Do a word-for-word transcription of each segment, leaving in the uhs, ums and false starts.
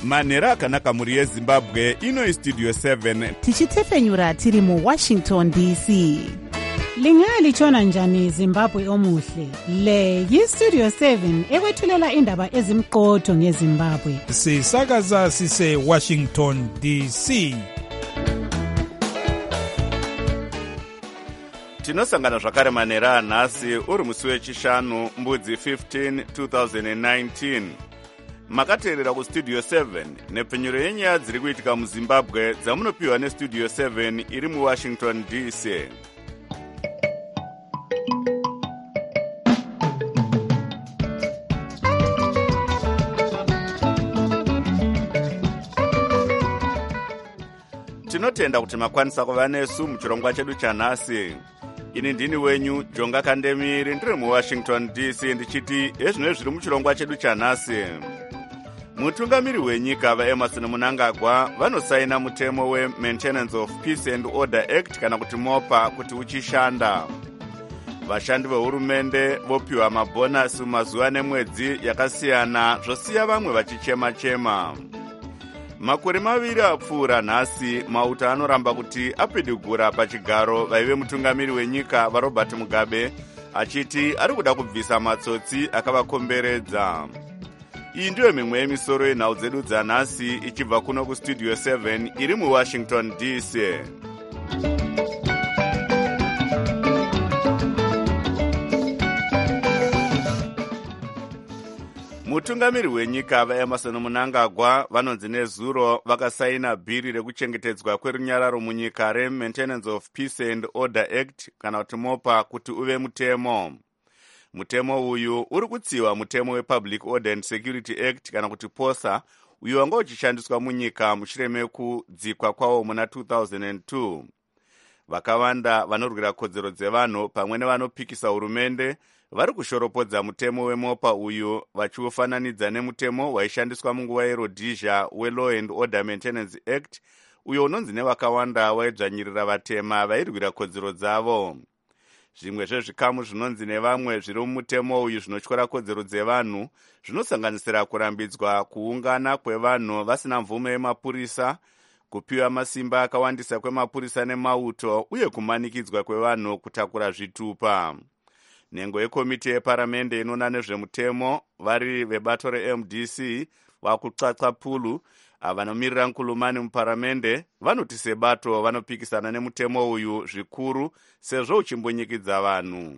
manhero akanaka mhuri yezimbabwe. Ino Studio seven tichitefenyura tiri mu Washington D C. Lingalitshona njani Zimbabwe omuhle? Le yi-Studio seven ekwethulela indaba ezimqotho ngeZimbabwe. Sisakaza sise Washington D C. tinosangana zvakare manhero anhasi uri musi wechishanu mbudzi fifteen twenty nineteen. Makateerera kustudio seven nepfenyuro yenyaya dziri kuitika muzimbabwe dzamunopiwa nestudio seven iri muwashington D C. tinotenda kuti makwanisa kuva nesu muchirongwa chedu chanhasi. Ini ndini wenyu Jonga Kandemiri ndiri muwashington D C ndichiti ezvino zviri muchirongwa chedu chanhasi. Mutungamiri wenyika vaEmerson Mnangagwa vanosaina mutemo weMaintenance of Peace and Order Act kana kuti MOPA kuti uchishanda. Vashandi vehurumende vopiwa mabhonasi mazuva nemwedzi yakasiyana zvosiya vamwe vachichema-chema. Makore maviri apfuura nhasi mauta anoramba kuti apidigura pachigaro vaive mutungamiri wenyika vaRobert Mugabe achiti ari kuda kubvisa matsotsi akavakomberedza. Iyi ndiyo mimwe yemisoro yenhau dzedu dzanhasi ichibva kuno kustudio seven iri muwashington D C. Mutungamiri wenyika vaEmerson Mnangagwa vanonzi nezuro vakasaina bhiri rekuchengetedzwa kwerunyararo munyika reMaintenance of Peace and Order Act kana kuti MOPA kuti uve mutemo. Mutemo uyu uri kutsiwa mutemo wePublic Order and Security Act kana kuti POSA uyu wanga uchishandiswa munyika mushure mekudzikwa kwawo muna two thousand two. Vakawanda vanorwira kodzero dzevanhu pamwe nevanopikisa hurumende vari kushoropodza mutemo weMOPA uyu vachiufananidza nemutemo waishandiswa munguva yeRhodesia weLaw and Order Maintenance Act uyo unonzi nevakawanda waidzvanyirira vatema vairwira kodzero dzavo. Zvimwe zvezvikamu zvinonzi nevamwe zviri mumutemo uyu zvinotyora kodzero dzevanhu zvinosanganisira kurambidzwa kuungana kwevanhu vasina mvume yemapurisa, kupiwa masimba akawandisa kwemapurisa nemauto uye kumanikidzwa kwevanhu kutakura zvitupa. Nhengo yekomiti yeparamende inona nezvemutemo vari vebato reM D C vakutsatsa pulu avanomirira nkulumani muparamende vanoti sebato vanopikisana nemutemo uyu zvikuru sezvo uchimbonyikidza vanhu.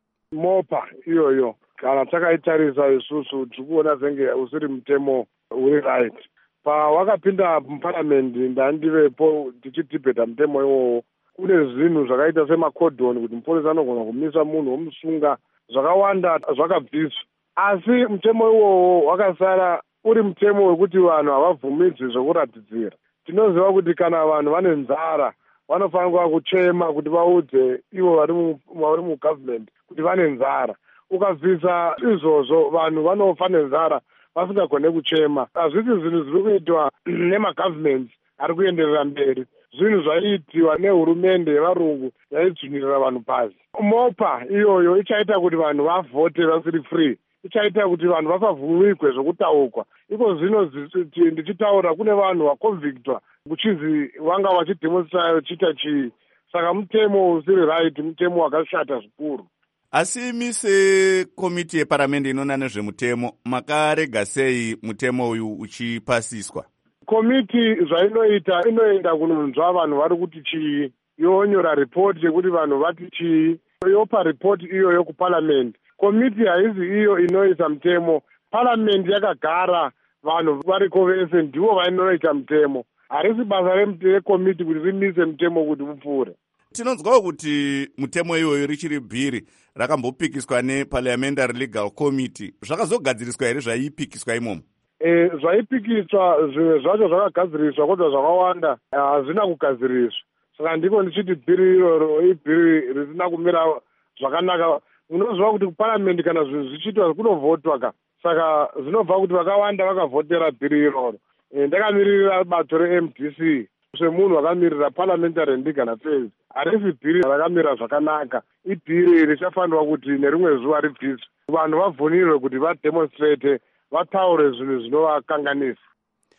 MOPA iyoyo kana takaitarisa isusu tikuona senge usiri mutemo uri right. Pawakapinda muparamende ndandivepo tichitibheta mutemo iwowo kune zvinhu zvakaita semakodhoni kuti mupolisi anogona kumisa munhu womusunga zvakawanda zvakabviswa. Asi mutemo iwowo wakasara uri mutemo wekuti vanhu havabvumidzwi zvokuratidzira. Tinoziva kuti kana vanhu vane nzara vanofanirwa kuchema kuti vaudze ivo vari mugovernment kuti vane nzara. Ukabvisa izvozvo vanhu vanofa nenzara vasingagone kuchema. Hazvisi zvinhu zviri kuitwa nemagovernments ari kuenderera mberi. Zvinhu zvaiitiwa nehurumende yevarungu yaidzvinirira vanhu pasi. MOPA iyoyo ichaita kuti vanhu vavhote vasiri free. Ichaita kuti vanhu vasavhumigwe zvokutaukwa. Iko zvino ndichitaura kune vanhu vakonvictwa kuchizi vanga vachidemonstrate vachiita chii. Saka mutemo usiri right, mutemo wakashata zvikuru. Asi imi sekomiti yeparamende inona nezvemutemo makarega sei mutemo uyu uchipasiswa? Komiti zvainoita inoenda kunonzwa vanhu vari kuti chii, yonyora ripoti yekuti vanhu vati chii, yopa ripoti iyoyo kuparliament. Komiti haizi iyo inoisa mutemo. Parliament yakagara vanhu variko vese ndivo vainoita mutemo. Harisi basa rekomiti kuti rimise mutemo kuti upfuure. Tinonzwawo kuti mutemo iyoyo richiri bhiri rakambopikiswa neParliamentary Legal Committee. Zvakazogadziriswa here zvaipikiswa imomo? E, zvaipikiswa zvimwe zvacho zvakagadziriswa kodwa zvakawanda hazvina kugadziriswa. Saka ndiko ndichiti bhiri iroro ibhiri risina kumira zvakanaka. Unoziva kuti kuparliament kana zvinhu zvichiitwa kunovhotwa ka. Saka zvinobva kuti vakawanda vakavhotera bhiri iroro. E, ndakamirira bato reM D C semunhu akamirira parliamentary and legal affairs. Harisi bhiri rakamira zvakanaka. Ibhiri richafanirwa kuti nerimwe zuva ribviswe. Vanhu vabvunirwe kuti vademonstrate vataure zvinhu zvinovakanganisa.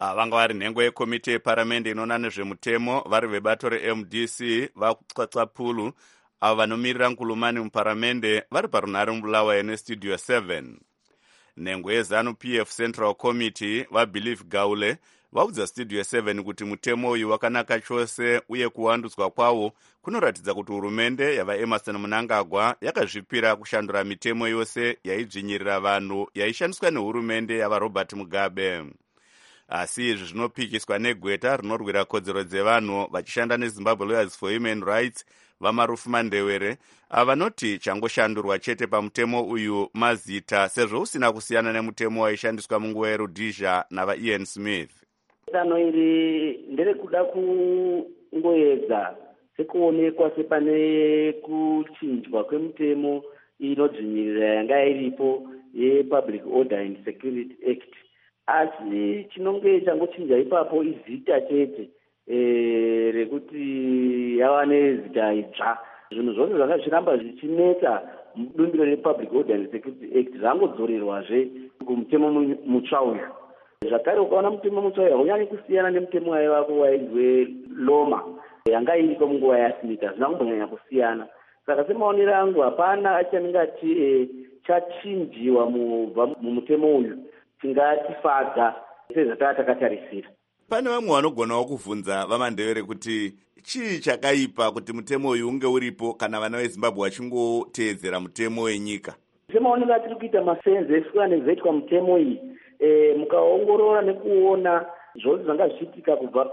vanga vari nhengo yekomiti yeparamende inoona nezvemutemo vari vebato reM D C vakutsvatsapulu avo vanomirira Nkulumani muparamende vari parunhare mubulawayo nestudio seven. Nhengo yeZanu P F Central Committee vaBelieve Gaule vaudza studio seven kuti mutemo uyu wakanaka chose uye kuwandudzwa kwawo kunoratidza kuti hurumende yavaEmerson Mnangagwa yakazvipira kushandura mitemo yose yaidzvinyirira vanhu yaishandiswa nehurumende yavaRobert Mugabe. Asi izvi zvinopikiswa negweta rinorwira kodzero dzevanhu vachishanda neZimbabwe Lawyers for Human Rights vaMarufu Mandewere avanoti changoshandurwa chete pamutemo uyu mazita sezvo usina kusiyana nemutemo waishandiswa munguva yeRhodesia navaIan Smith. Dano iri nderekuda kungoedza sekuonekwa sepane kuchinjwa kwemutemo inodzvinyirira yanga iripo yePublic Order and Security Act. Asi chinonge changochinja ipapo izita chete e, rekuti yava nezita idzva. Zvinhu zvose zvanga zviramba zvichinetsa mudumbiro rePublic Order and Security Act zvangodzorerwazve kumutemo mutsva uyu. Zvakare ukaona mutemo mutsva uyu haunyanyi kusiyana nemutemo waivako wainzwe Loma yanga iriko munguva yaSmith, hazvina kumbonyanya kusiyana. Saka semaonero angu hapana achanenge ati e, chachinjiwa mubva mumutemo uyu tingatifadza sezvataa takatarisira. Pane vamwe vanogonawo kuvhunza vaMandewere kuti chii chakaipa kuti mutemo uyu unge uripo kana vana veZimbabwe vachingoteedzera mutemo wenyika. Semaonero atiri kuita masenzeswa nezvaitwa mutemo iyi e, mukaongorora nekuona zvose zvanga zvichiitika kubva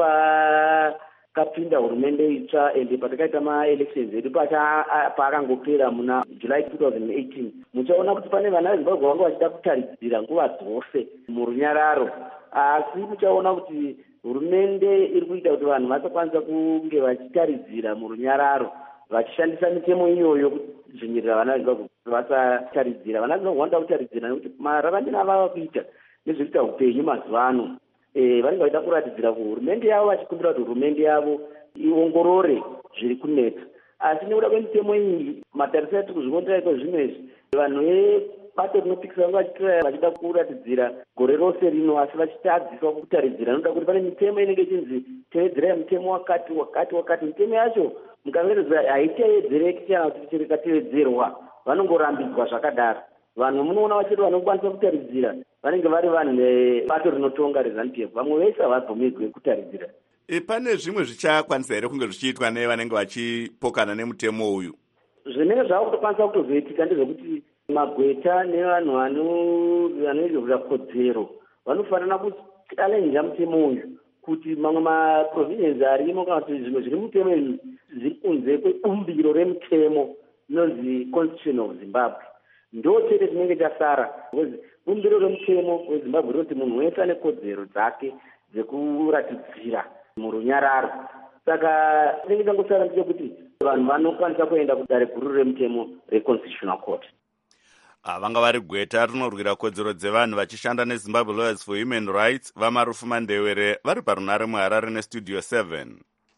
pakapinda hurumende itsva ende patakaita maelections edu paakangopera muna July twenty eighteen, muchaona kuti pane vana veZimbabwe vanga vachida kutaridzira nguva dzose murunyararo. Asi muchaona kuti hurumende iri kuita kuti vanhu vasakwanisa kunge vachitaridzira murunyararo vachishandisa mitemo iyoyo kudzvinyirira vana veZimbabwe vasataridzira. Vana veZimbabwe vanoda kutaridzira nekuti mararamiro avava kuita nezvekuita upenyu mazuva ano e, vanenge vaida kuratidzira kuhurumende yavo vachikumbira kuti hurumende yavo iongorore zviri kunetsa. Asi nekuda kwemitemo iyi matarisiro atiri kuzviona iko zvinezvi vanhu vebato rinopikisa vanga vachitora vachida kuratidzira gore rose rino asi vachitadziswa kutaridzira. Noda kuti pane mitemo inenge ichinzi tevedzera mitemo wakati wakati wakati. Mitemo yacho mukaveredza haiteedzereki kana kuti chirikatevedzerwa vanongorambidzwa zvakadaro. Vanhu munoona vachiri vanokwanisa kutaridzira vanenge vari vanhu vebato rinotonga reZanu P F, vamwe vese havabvumirwe kutaridzira. E, pane zvimwe zvichakwanisa here kunge zvichiitwa nevanenge vachipokana nemutemo uyu? Zvinenge zvava kutokwanisa kutozoitika ndezvekuti magweta nevanhu vanoizvura kodzero vanofanira kuchalenja mutemo uyu kuti mamwe maprovisions arimo kana kuti zvimwe zviri mutemo uyu zviri kunze kwebumbiro remutemo inonzi Constitution of Zimbabwe. Ndo chete chinenge chasara. Bumbiro remutemo weZimbabwe rinoti munhu wese ane kodzero dzake dzekuratidzira murunyararo. Saka chinenge changosara ndechekuti vanhu vanokwanisa kuenda kudare guru remutemo reConstitutional Court. Vanga vari gweta rinorwira kodzero dzevanhu vachishanda neZimbabwe Lawyers for Human Rights vaMarufu Mandewere vari parunhare muHarare nestudio seven.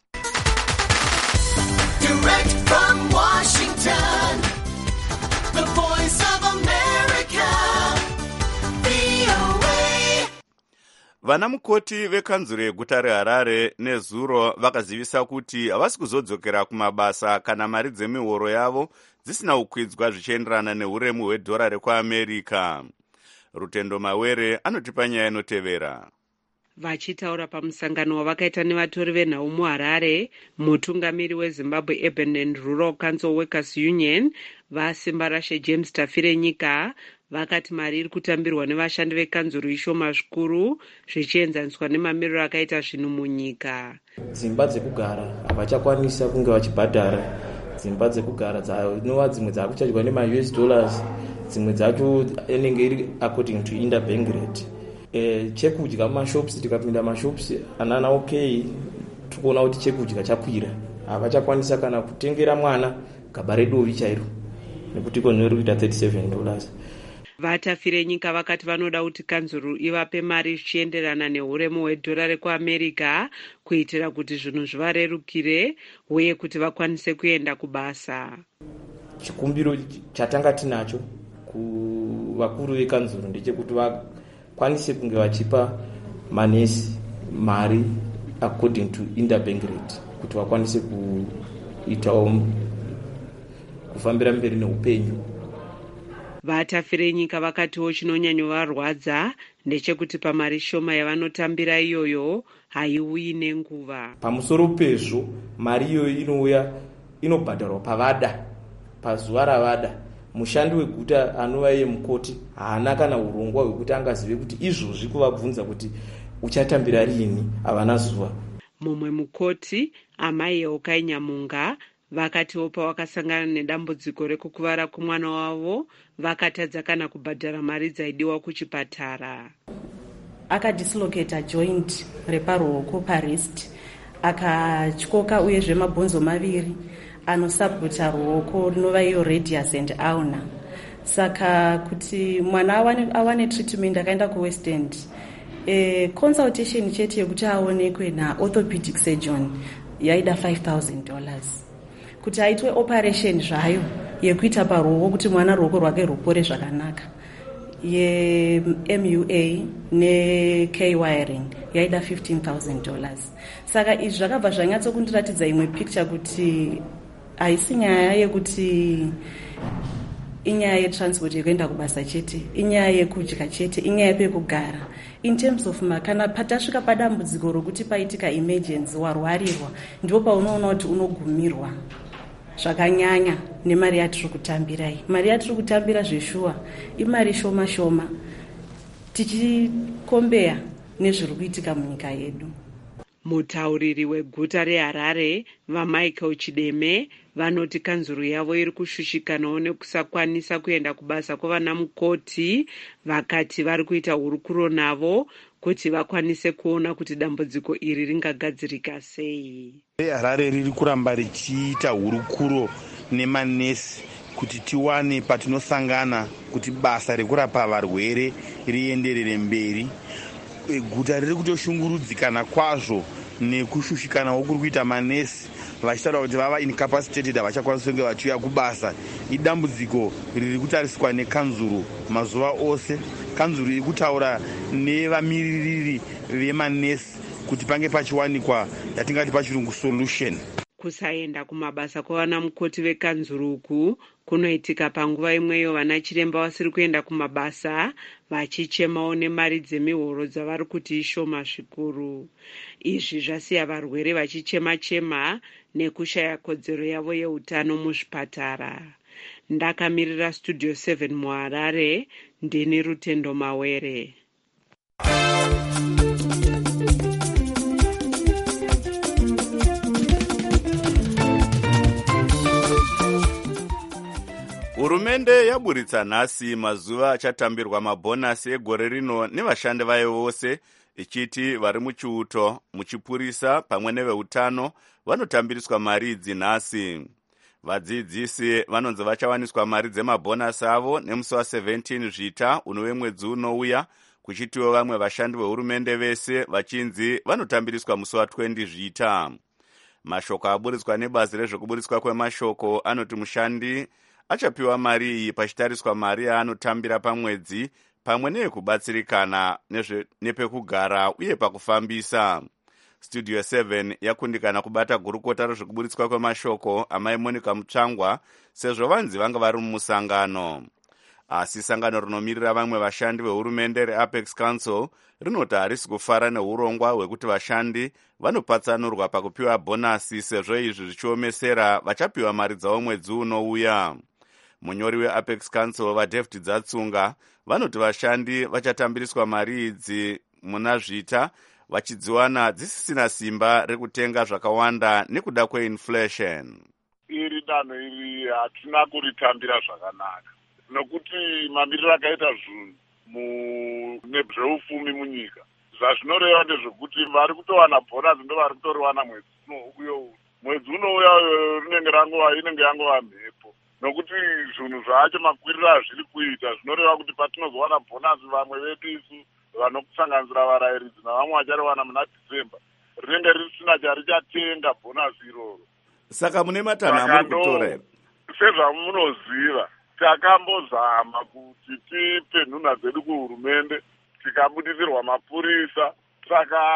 Direct from Washington, the voice of America, V O A. Vana mukoti vekanzuro yeguta reHarare nezuro vakazivisa kuti havasi kuzodzokera kumabasa kana mari dzemihoro yavo dzisina kukwidzwa zvichienderana neuremu hwedhora rekuAmerica. Rutendo Mawere anotipa nyaya inotevera. Vachitaura pamusangano wavakaita nevatori venhau muHarare, mutungamiri weZimbabwe Urban and Rural Council Workers Union vasimba rashe James Tafire Nyika vakati mari iri kutambirwa nevashandi vekanzuro ishoma zvikuru zvichienzaniswa nemamiriro akaita zvinhu munyika. Dzimba dzekugara havachakwanisa kunge vachibhadhara. Dzimba dzekugara dzinova dzimwe dzakuchadirwa nema-U S dollars, dzimwe dzacho inenge iri according to interbank rate. E, chekudya mumashops, tikapinda mashops anana okay, tikuona kuti chekudya chakwira. Havachakwanisa kana kutengera mwana gaba redovi chairo nekuti konori kuita thirty-seven dollars. Vatafire Nyika vakati vanoda kuti kanzuro ivape mari zvichienderana neuremu hwedhora rekuAmerica kuitira kuti zvinhu zvivarerukire uye kuti vakwanise kuenda kubasa. Chikumbiro chatanga tinacho kuvakuru vekanzuro ndechekuti vakwanise kunge vachipa manesi mari according to interbank rate kuti vakwanise kuitawo kufambira mberi neupenyu. vatafire nyika vakatiwo chinonyanyovarwadza ndechekuti pamari shoma yavanotambira iyoyo haiuyi nenguva. Pamusoro pezvo mari iyoyo inouya inobhadharwa pavada, pazuva ravada. Mushandi weguta anova iye mukoti haana kana urongwa hwekuti angazive kuti izvozvi kuvabvunza kuti uchatambira rini havana zuva. Mumwe mukoti amai Eukai Nyamunga vakatiwo pavakasangana nedambudziko rekukuvara kwomwana wavo vakatadza kana kubhadhara mari dzaidiwa kuchipatara. Akadislocata joint reparuoko parist akatyoka uyezve mabhonzo maviri anosapota ruoko rinova iyo radius and ulnar. Saka kuti mwana awane, awane treatment akaenda kuwest end e, consultation chete yekuti aonekwe naorthopedic surgeon yaida five thousand dollars. Kuti aitwe operation zvayo yekuita paruoko kuti mwana ruoko rwake rupore zvakanaka ye M U A ne K wiring yaida fifteen thousand dollars. Saka izvi zvakabva zvanyatso kundiratidza imwe picture kuti haisi nyaya yekuti inyaya yetransport yekuenda kubasa chete, inyaya yekudya chete, inyaya yepekugara. In terms of kana patasvika padambudziko rokuti paitika emergency warwarirwa ndipo paunoona kuti unogumirwa zvakanyanya nemari yatiri kutambirai. Mari yatiri kutambira zveshuwa imari shoma shoma tichikombeya nezviri kuitika munyika yedu. Mutauriri weguta reHarare vaMichael Chideme vanoti kanzuru yavo iri kushushikanawo nekusakwanisa kuenda kubasa kwavana mukoti. Vakati vari kuita hurukuro navo kuti vakwanise kuona kuti dambudziko iri ringagadzirika sei. Harare riri kuramba richiita hurukuro nemanesi kuti tiwane patinosangana kuti basa rekurapa varwere rienderere mberi. Guta riri kutoshungurudzikana kwazvo nekushushikanawo kuri kuita manesi vachitaura kuti vava incapacitated havachakwanisi kunge vachiuya kubasa. Idambudziko riri kutariswa nekanzuru mazuva ose. Kanzuru iri kutaura nevamiririri vemanesi kuti pange pachiwanikwa yatingati pachirungu solution. Kusaenda kumabasa kwavana mukoti vekanzuruku kunoitika panguva imweyo vana chiremba vasiri kuenda kumabasa vachichemawo nemari dzemihoro dzavari kuti ishoma zvikuru. Izvi zvasiya varwere vachichema-chema nekushaya kodzero yavo yeutano muzvipatara. Ndakamirira studio seven muHarare, ndini Rutendo Mawere. Hurumende yaburitsa nhasi mazuva achatambirwa mabhonasi egore rino nevashandi vayo vose, ichiti vari muchiuto, muchipurisa pamwe neveutano vanotambiriswa mari idzi nhasi. Vadzidzisi vanonzi vachawaniswa mari dzemabhonasi avo nemusi wa17 zvita unove mwedzi unouya, kuchitiwo vamwe vashandi vehurumende vese vachinzi vanotambiriswa musi wa20 zvita. Mashoko aburitswa nebazi rezvekuburitswa kwemashoko anoti mushandi achapiwa mari iyi pachitariswa mari yaanotambira pamwedzi pamwe neyekubatsirikana nepekugara uye pakufambisa. Studio seven yakundikana kubata gurukota rezvekuburitswa kwemashoko amai Monica Mutsvangwa sezvo vanzi vanga vari mumusangano. Asi sangano rinomirira vamwe vashandi vehurumende reApex Council rinoti harisi kufara neurongwa hwekuti vashandi vanopatsanurwa pakupiwa bhonasi sezvo izvi zvichiomesera vachapiwa mari dzavo mwedzi unouya. Munyori weApex Council vaDavid Dzatsunga vanoti vashandi vachatambiriswa mari idzi muna zvita vachidziwana dzisisina simba rekutenga zvakawanda nekuda kweinflation. Iri danho iri hatina kuritambira zvakanaka nokuti mamiriro akaita zvinhu nezveupfumi munyika zvazvinoreva ndezvekuti vari kutowana bhonasi ndo vari kutoriwana mwedzi uno mwedzi unouya rinenge rangova inenge yangova mhepo nokuti zvinhu zvacho makwiriro azviri kuita zvinoreva kuti patinozowana bhonasi vamwe vedu isu vanokusanganisira varayiridzi navamwe vachariwana muna Dhizemba rinenge risina charichatenga bhonasi iroro. Saka mune matanho amuri kutora sezvamunoziva takambozama kuti tipe nhunha dzedu kuhurumende tikabudisirwa mapurisa. Saka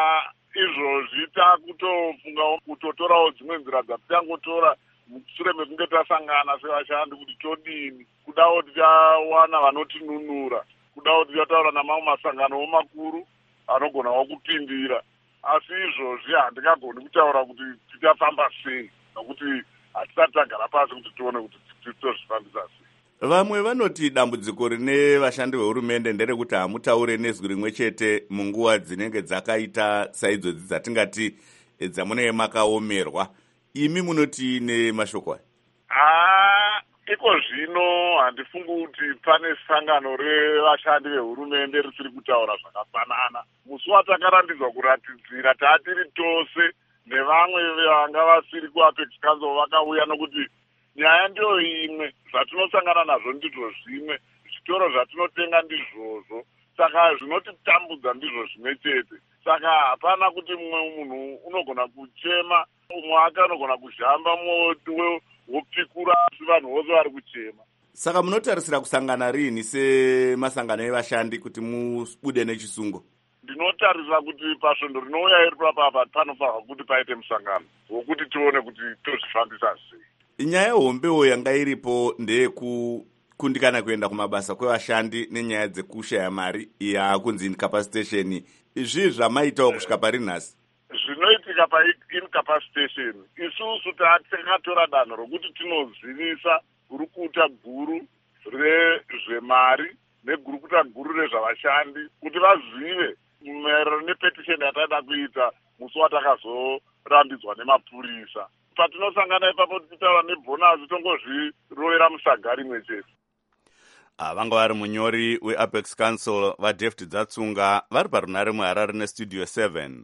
izvozvi takutofunga kutotorawo dzimwe nzira dzatitangotora mushure mekunge tasangana sevashandi kuti todini, kudawo tichawana vanotinunura, kudawo tichataura namamwe masanganowo makuru anogonawo kupindira. Asi izvozvi handingagoni kutaura kuti tichafamba sei, nokuti hatisati tagara pasi kuti tione kuti tozvifambisa sei. Vamwe vanoti dambudziko rine vashandi vehurumende nderekuti hamutaure nezwi rimwe chete munguva dzinenge dzakaita saidzodzi dzatingati dzamunenge makaomerwa. Imi munoti nemashoko aya? Ah, iko zvino handifungi kuti pane sangano revashandi vehurumende risiri kutaura zvakafanana. Musi watakarambidzwa kuratidzira tatiri tose nevamwe vanga vasiri kuapex council vakauya, nokuti nyaya ndiyo imwe, zvatinosangana nazvo ndizvo zvimwe, zvitoro zvatinotenga ndizvozvo, saka zvinotitambudza ndizvo zvimwe chete. Saka hapana kuti mumwe munhu unogona kuchema, umwe wake anogona kuzhamba mwoto wopikura, asi vanhu vose vari kuchema. Saka munotarisira kusangana rini semasangano evashandi kuti mubude nechisungo? Ndinotarisira kuti pasvondo rinouya iri papapa panofanirwa kuti paite musangano wokuti tione kuti tozvifambisa sei. Nyaya hombewo yanga iripo ndeyekukundikana kuenda kumabasa kwevashandi nenyaya dzekushaya mari yakunzi incapacitation. Izvi zvamaitawo kusvika pari nhasi? Zvinoitika paincapacitation, isusu takatora danho rokuti tinozivisa gurukuta guru rezvemari negurukuta guru rezvavashandi kuti vazive maererano nepetisheni yataida kuita musi watakazorambidzwa nemapurisa. Patinosangana ipapo tichitaura nebhonasi tongozvirovera musaga rimwe chete. Vanga vari munyori weapex council vaDavid Dzatsunga vari parunare muHarare nestudio seven.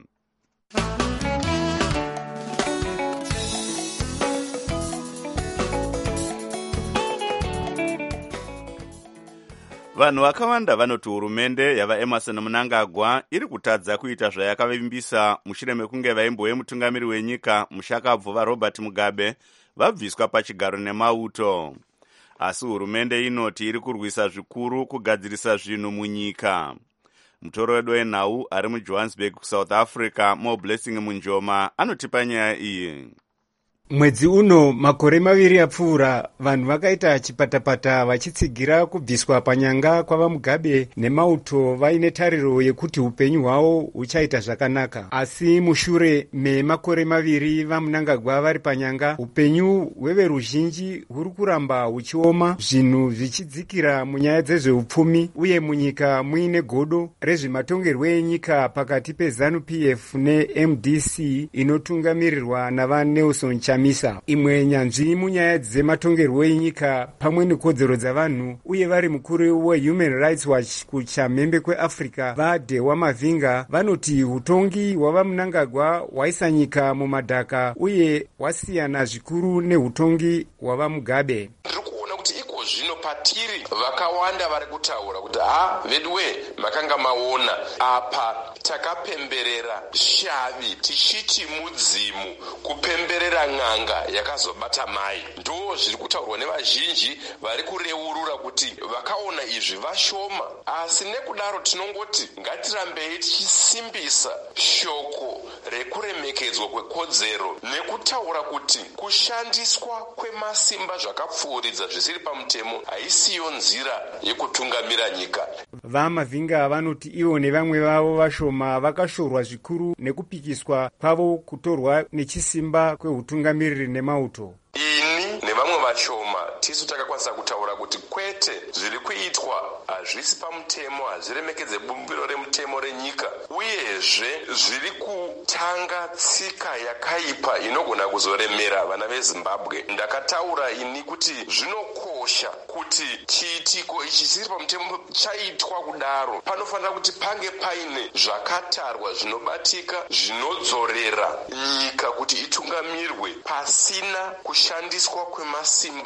Vanhu vakawanda vanoti hurumende yavaEmerson Mnangagwa iri kutadza kuita zvayakavimbisa mushure mekunge vaimbove mutungamiri wenyika mushakabvu vaRobert Mugabe vabviswa pachigaro nemauto. Asi hurumende inoti iri kurwisa zvikuru kugadzirisa zvinhu munyika. Mutoro wedu wenhau ari muJohannesburg kuSouth Africa, Mo Blessing Munjoma anotipa nyaya iyi. Mwedzi uno makore maviri apfuura, vanhu vakaita chipatapata vachitsigira kubviswa panyanga kwava Mugabe nemauto vaine tariro yekuti upenyu hwavo huchaita zvakanaka. Asi mushure memakore maviri vaMnangagwa vari panyanga, upenyu hweveruzhinji huri kuramba huchioma, zvinhu zvichidzikira munyaya dzezveupfumi, uye munyika muine godo rezvematongerwo enyika pakati peZANU-P F neM D C inotungamirirwa navaNelson Chamisa. Imwe nyanzvi munyaya dzematongerwo enyika pamwe nekodzero dzavanhu uye vari mukuru weHuman Rights Watch kuchamhembe kweAfrica vaDhewa Mavinga vanoti utongi hwavaMnangagwa hwaisa nyika mumadhaka uye hwasiyana zvikuru neutongi hwavaMugabe. Zvino patiri vakawanda vari kutaura kuti ha veduwe makanga maona apa takapemberera shavi tichiti mudzimu kupemberera n'anga yakazobata mai. Ndo zviri kutaurwa nevazhinji vari kureurura kuti vakaona izvi vashoma. Asi nekudaro tinongoti ngatirambei tichisimbisa shoko rekuremekedzwa kwekodzero nekutaura kuti kushandiswa kwemasimba zvakapfuuridza zvisiri pamutemo haisiyo nzira yekutungamira nyika. VaMavinga vanoti ivo nevamwe vavo vashoma vakashorwa zvikuru nekupikiswa kwavo kutorwa nechisimba kweutungamiriri nemauto. Ini nevamwe vashoma tisu takakwanisa kutaura kuti kwete, zviri kuitwa hazvisi pamutemo, hazviremekedze bumbiro remutemo renyika, uyezve zviri kutanga tsika yakaipa inogona kuzoremera vana veZimbabwe. Ndakataura ini kuti zvinokosha kuti chiitiko ichi chisiri pamutemo chaitwa kudaro, panofanira kuti pange paine zvakatarwa zvinobatika zvinodzorera nyika kuti itungamirwe pasina kushandiswa kwemasimba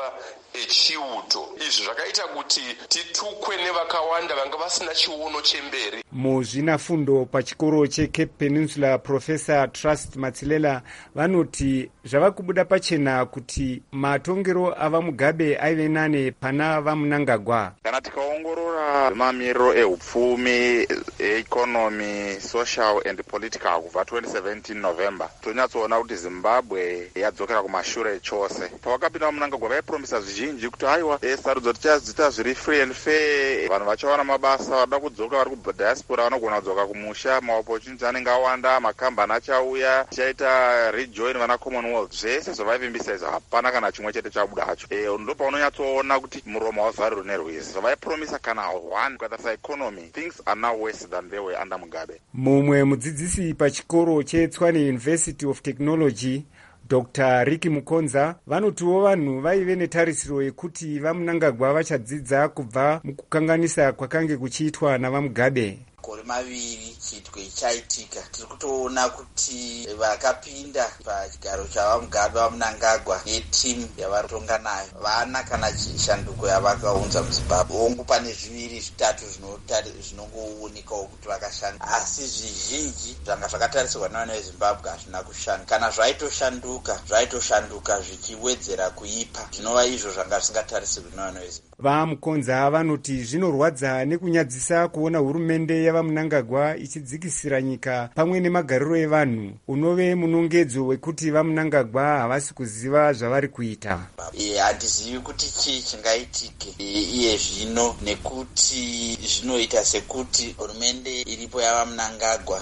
echiuto. Izvi zvakaita kuti titukwe nevakawanda vanga vasina chiuno chemberi. Muzvinafundo pachikoro cheCape Peninsula, Professor Trust Matsilela vanoti zvava kubuda pachena kuti matongero ava Mugabe aive nane pana vaMnangagwa. Kana tikaongorora mamiriro ehupfumi, economy, social and political kubva twenty seventeen November, tonyatsoona kuti Zimbabwe yadzokera kumashure chose. Pavakapinda vaMnangagwa vaipromisa zvizhinji kuti aiwa sarudzo tichadziita zviri free and fair, vanhu vachawana mabasa, vada kudzoka vari kudiaspora vanogona kudzoka kumusha, maopportunity anenge awanda, makambani achauya, tichaita rejoin vana Commonwealth. Zvese zvavaivimbisa izvo hapana kana chimwe chete chabuda hacho. E, ndo paunonyatsoona kuti muromo wavhariro nerwizi. Zvavaipromisa kana one kukatarisa economy, things are now worse than they were under Mugabe. Mumwe mudzidzisi pachikoro cheTshwane University of Technology, Doctor Ricky Mukonza vanotiwo vanhu vaive netarisiro yekuti vaMnangagwa vachadzidza kubva mukukanganisa kwakange kuchiitwa navaMugabe. Makore maviri chitwe chaitika, tiri kutoona kuti vakapinda pachigaro chavaMugabe vaMnangagwa netimu yavari kutonga nayo vana kana chishanduko yavakaunza muZimbabwe. Ongu pane zviviri zvitatu zvinongoonekawo kuti vakashanda, asi zvizhinji zvanga zvakatarisirwa navana veZimbabwe hazvina kushanda. Kana zvaitoshanduka zvaitoshanduka zvichiwedzera kuipa, zvinova izvo zvanga zvisingatarisirwi navana veZimbabwe. VaMukonza vanoti zvinorwadza nekunyadzisa kuona hurumende yavaMnangagwa ichidzikisira nyika pamwe nemagariro evanhu. Unove munongedzo wekuti vaMnangagwa havasi kuziva zvavari kuita. Handizivi kuti chii chingaitike iye zvino, nekuti zvinoita sekuti hurumende iripo yavaMnangagwa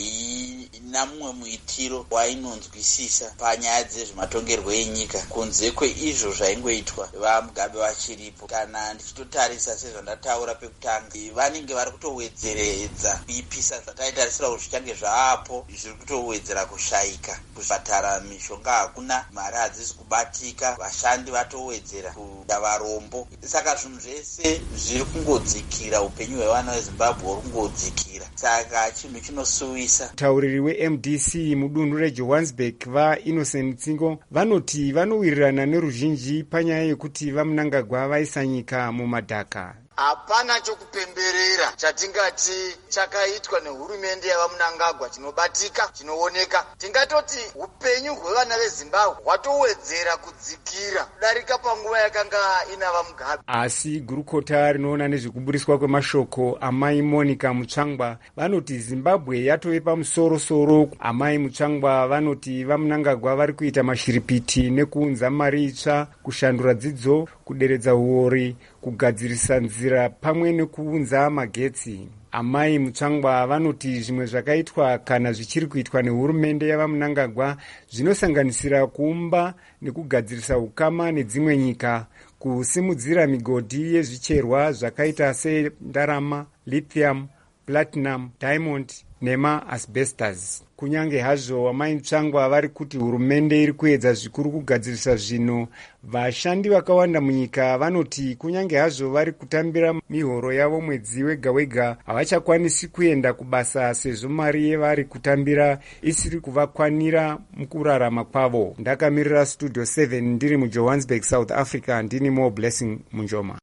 haina mumwe muitiro wainonzwisisa panyaya dzezvematongerwo enyika kunze kweizvo zvaingoitwa vaMugabe vachiripo. Kana ndichitotarisa sezvandataura pekutanga, vanenge vari kutowedzeredza kuipisa zvataitarisira kuti zvichange zvaapo, zviri kutowedzera kushayika. Kuzvipatara mishonga hakuna, mari hadzisi kubatika, vashandi vatowedzera kuita varombo. Saka zvinhu zvese zviri kungodzikira, upenyu hwevana veZimbabwe huri kungodzikira. Saka chinhu chinosuwisa. Tauriri weM D C mudunhu reJohannesburg vaInnocent Tsingo vanoti vanowirirana neruzhinji panyaya yekuti vaMnangagwa vaisa nyika mumadhaka. Hapana chokupemberera chatingati chakaitwa nehurumende yavaMnangagwa chinobatika chinooneka. Tingatoti upenyu hwevana veZimbabwe hwatowedzera kudzikira kudarika panguva yakanga ina vaMugabe. Asi gurukota rinoona nezvekuburiswa kwemashoko amai Monica Mutsvangwa vanoti Zimbabwe yatove pamusoro-soro. Amai Mutsvangwa vanoti vaMnangagwa vari kuita mashiripiti nekuunza mari itsva, kushandura dzidzo, kuderedza uori, kugadzirisa nzira pamwe nekuunza magetsi. Amai Mutsvangwa vanoti zvimwe zvakaitwa kana zvichiri kuitwa nehurumende yavaMnangagwa zvinosanganisira kuumba nekugadzirisa ukama nedzimwe nyika, kusimudzira migodhi yezvicherwa zvakaita sendarama, lithium, platinum, diamond nema-asbestos. Kunyange hazvo amai Mutsvangwa vari kuti hurumende iri kuedza zvikuru kugadzirisa zvino, vashandi vakawanda munyika vanoti kunyange hazvo vari kutambira mihoro yavo mwedzi wega wega havachakwanisi kuenda kubasa sezvo mari yevari kutambira isiri kuvakwanira mukurarama kwavo. Ndakamirira Studio seven ndiri muJohannesburg, South Africa, ndini Mo Blessing Munjoma.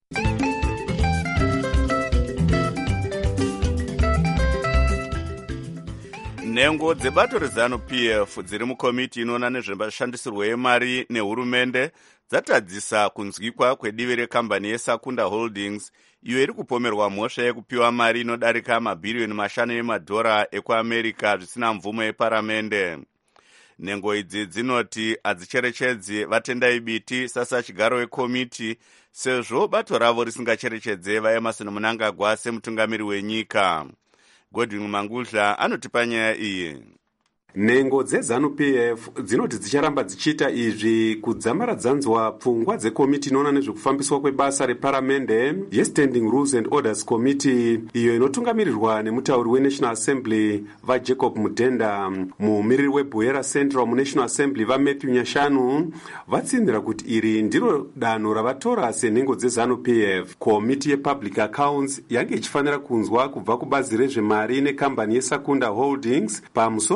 Nhengo dzebato reZANU-P F dziri mukomiti inoona nezvemashandisirwo emari nehurumende dzatadzisa kunzwikwa kwedivi rekambani yeSakunda Holdings iyo iri kupomerwa mhosva yekupiwa mari inodarika mabhiriyoni mashanu emadhora ekuAmerica zvisina mvumo yeparamende. Nhengo idzi dzinoti hadzicherechedzi vatendai biti sasa chigaro wekomiti sezvo bato ravo risingacherechedze vaEmmerson Mnangagwa semutungamiri wenyika. Godwin Mangudla anotipa nyaya iyi. Nhengo dzeZANU-P F dzinoti dzicharamba dzichiita izvi kudzamaradza pfungwa dzekomiti inoona nezvekufambiswa kwebasa reparamende yeStanding Rules and Orders Committee iyo inotungamirirwa nemutauri weNational Assembly vaJacob Mudenda. Mumiriri weBuera Central muNational Assembly vaMatthew Nyashanu vatsindira kuti iri ndiro danho ravatora senhengo dzeZANU-P F. Komiti yePublic Accounts yange ichifanira kunzwa kubva kubazi rezvemari nekambani yeSakunda Holdings pamusoro pekushandisa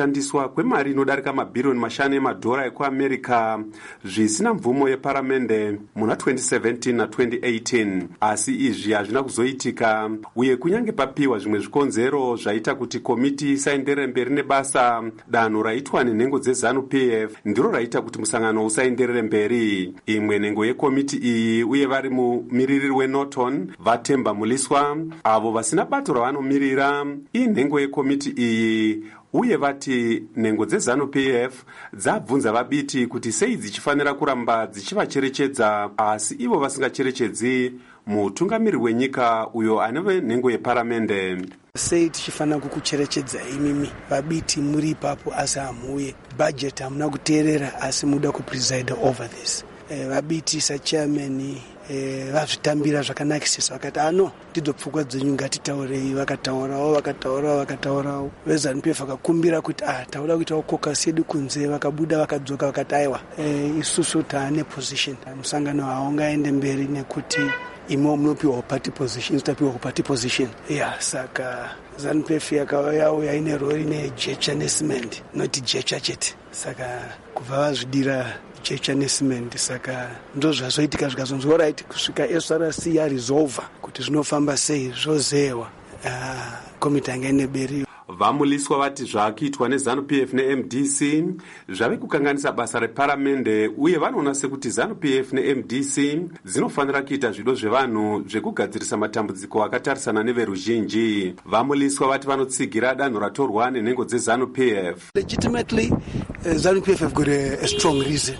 kushandiswa kwemari inodarika mabhiriyoni mashanu emadhora ekuamerica zvisina mvumo yeparamende muna twenty seventeen na twenty eighteen, asi izvi hazvina kuzoitika uye kunyange papiwa zvimwe zvikonzero zvaita kuti komiti isaenderere mberi nebasa, danho raitwa nenhengo dzeZANU-P F ndiro raita kuti musangano usaenderere mberi. Imwe nhengo yekomiti iyi uye vari mumiriri weNorton Vatemba Muliswa, avo vasina bato ravanomirira inhengo yekomiti iyi, uye vati nhengo dzeZANU-P F dzabvunza vabiti kuti sei dzichifanira kuramba dzichivacherechedza asi ivo vasingacherechedzi mutungamiri wenyika uyo aneve nhengo yeparamende. Sei tichifanira kukucherechedza imimi vabiti muri ipapo asi hamuye budget hamuna kuteerera asi muda kupreside over this. E, vabiti sachairman e, vazvitambira zvakanakisisa vakati ano ndidzo pfungwa dzenyu ngatitaurei, vakataurawo vakataurawo vakataurawo veZANU-P F vakakumbira kuti ah tauda kuitawo kokasi yedu kunze, vakabuda vakadzoka vakati aiwa e, isusu taane position musangano haungaende mberi nekuti imo munopiwa party position tapiwa party position ya saka ZANU-P F yakauya yaine rori nejecha nesiment not jecha chete, saka kubva vazvidira jecha nesiment, saka ndo zvazoitika zvikazonzi alright kusvika S R C yaresolve kuti zvinofamba sei zvozewa uh, komiti angaende mberi. Vamuliswa vati zvaakuitwa neZANU-P F neM D C zvave kukanganisa basa reparamende uye vanoona sekuti ZANU-P F neM D C dzinofanira kuita zvido zvevanhu zvekugadzirisa matambudziko akatarisana neveruzhinji. Vamuliswa vati vanotsigira danho ratorwa nenhengo dzeZANU-P F. Legitimately uh, ZANU-P F have got a, a strong reason,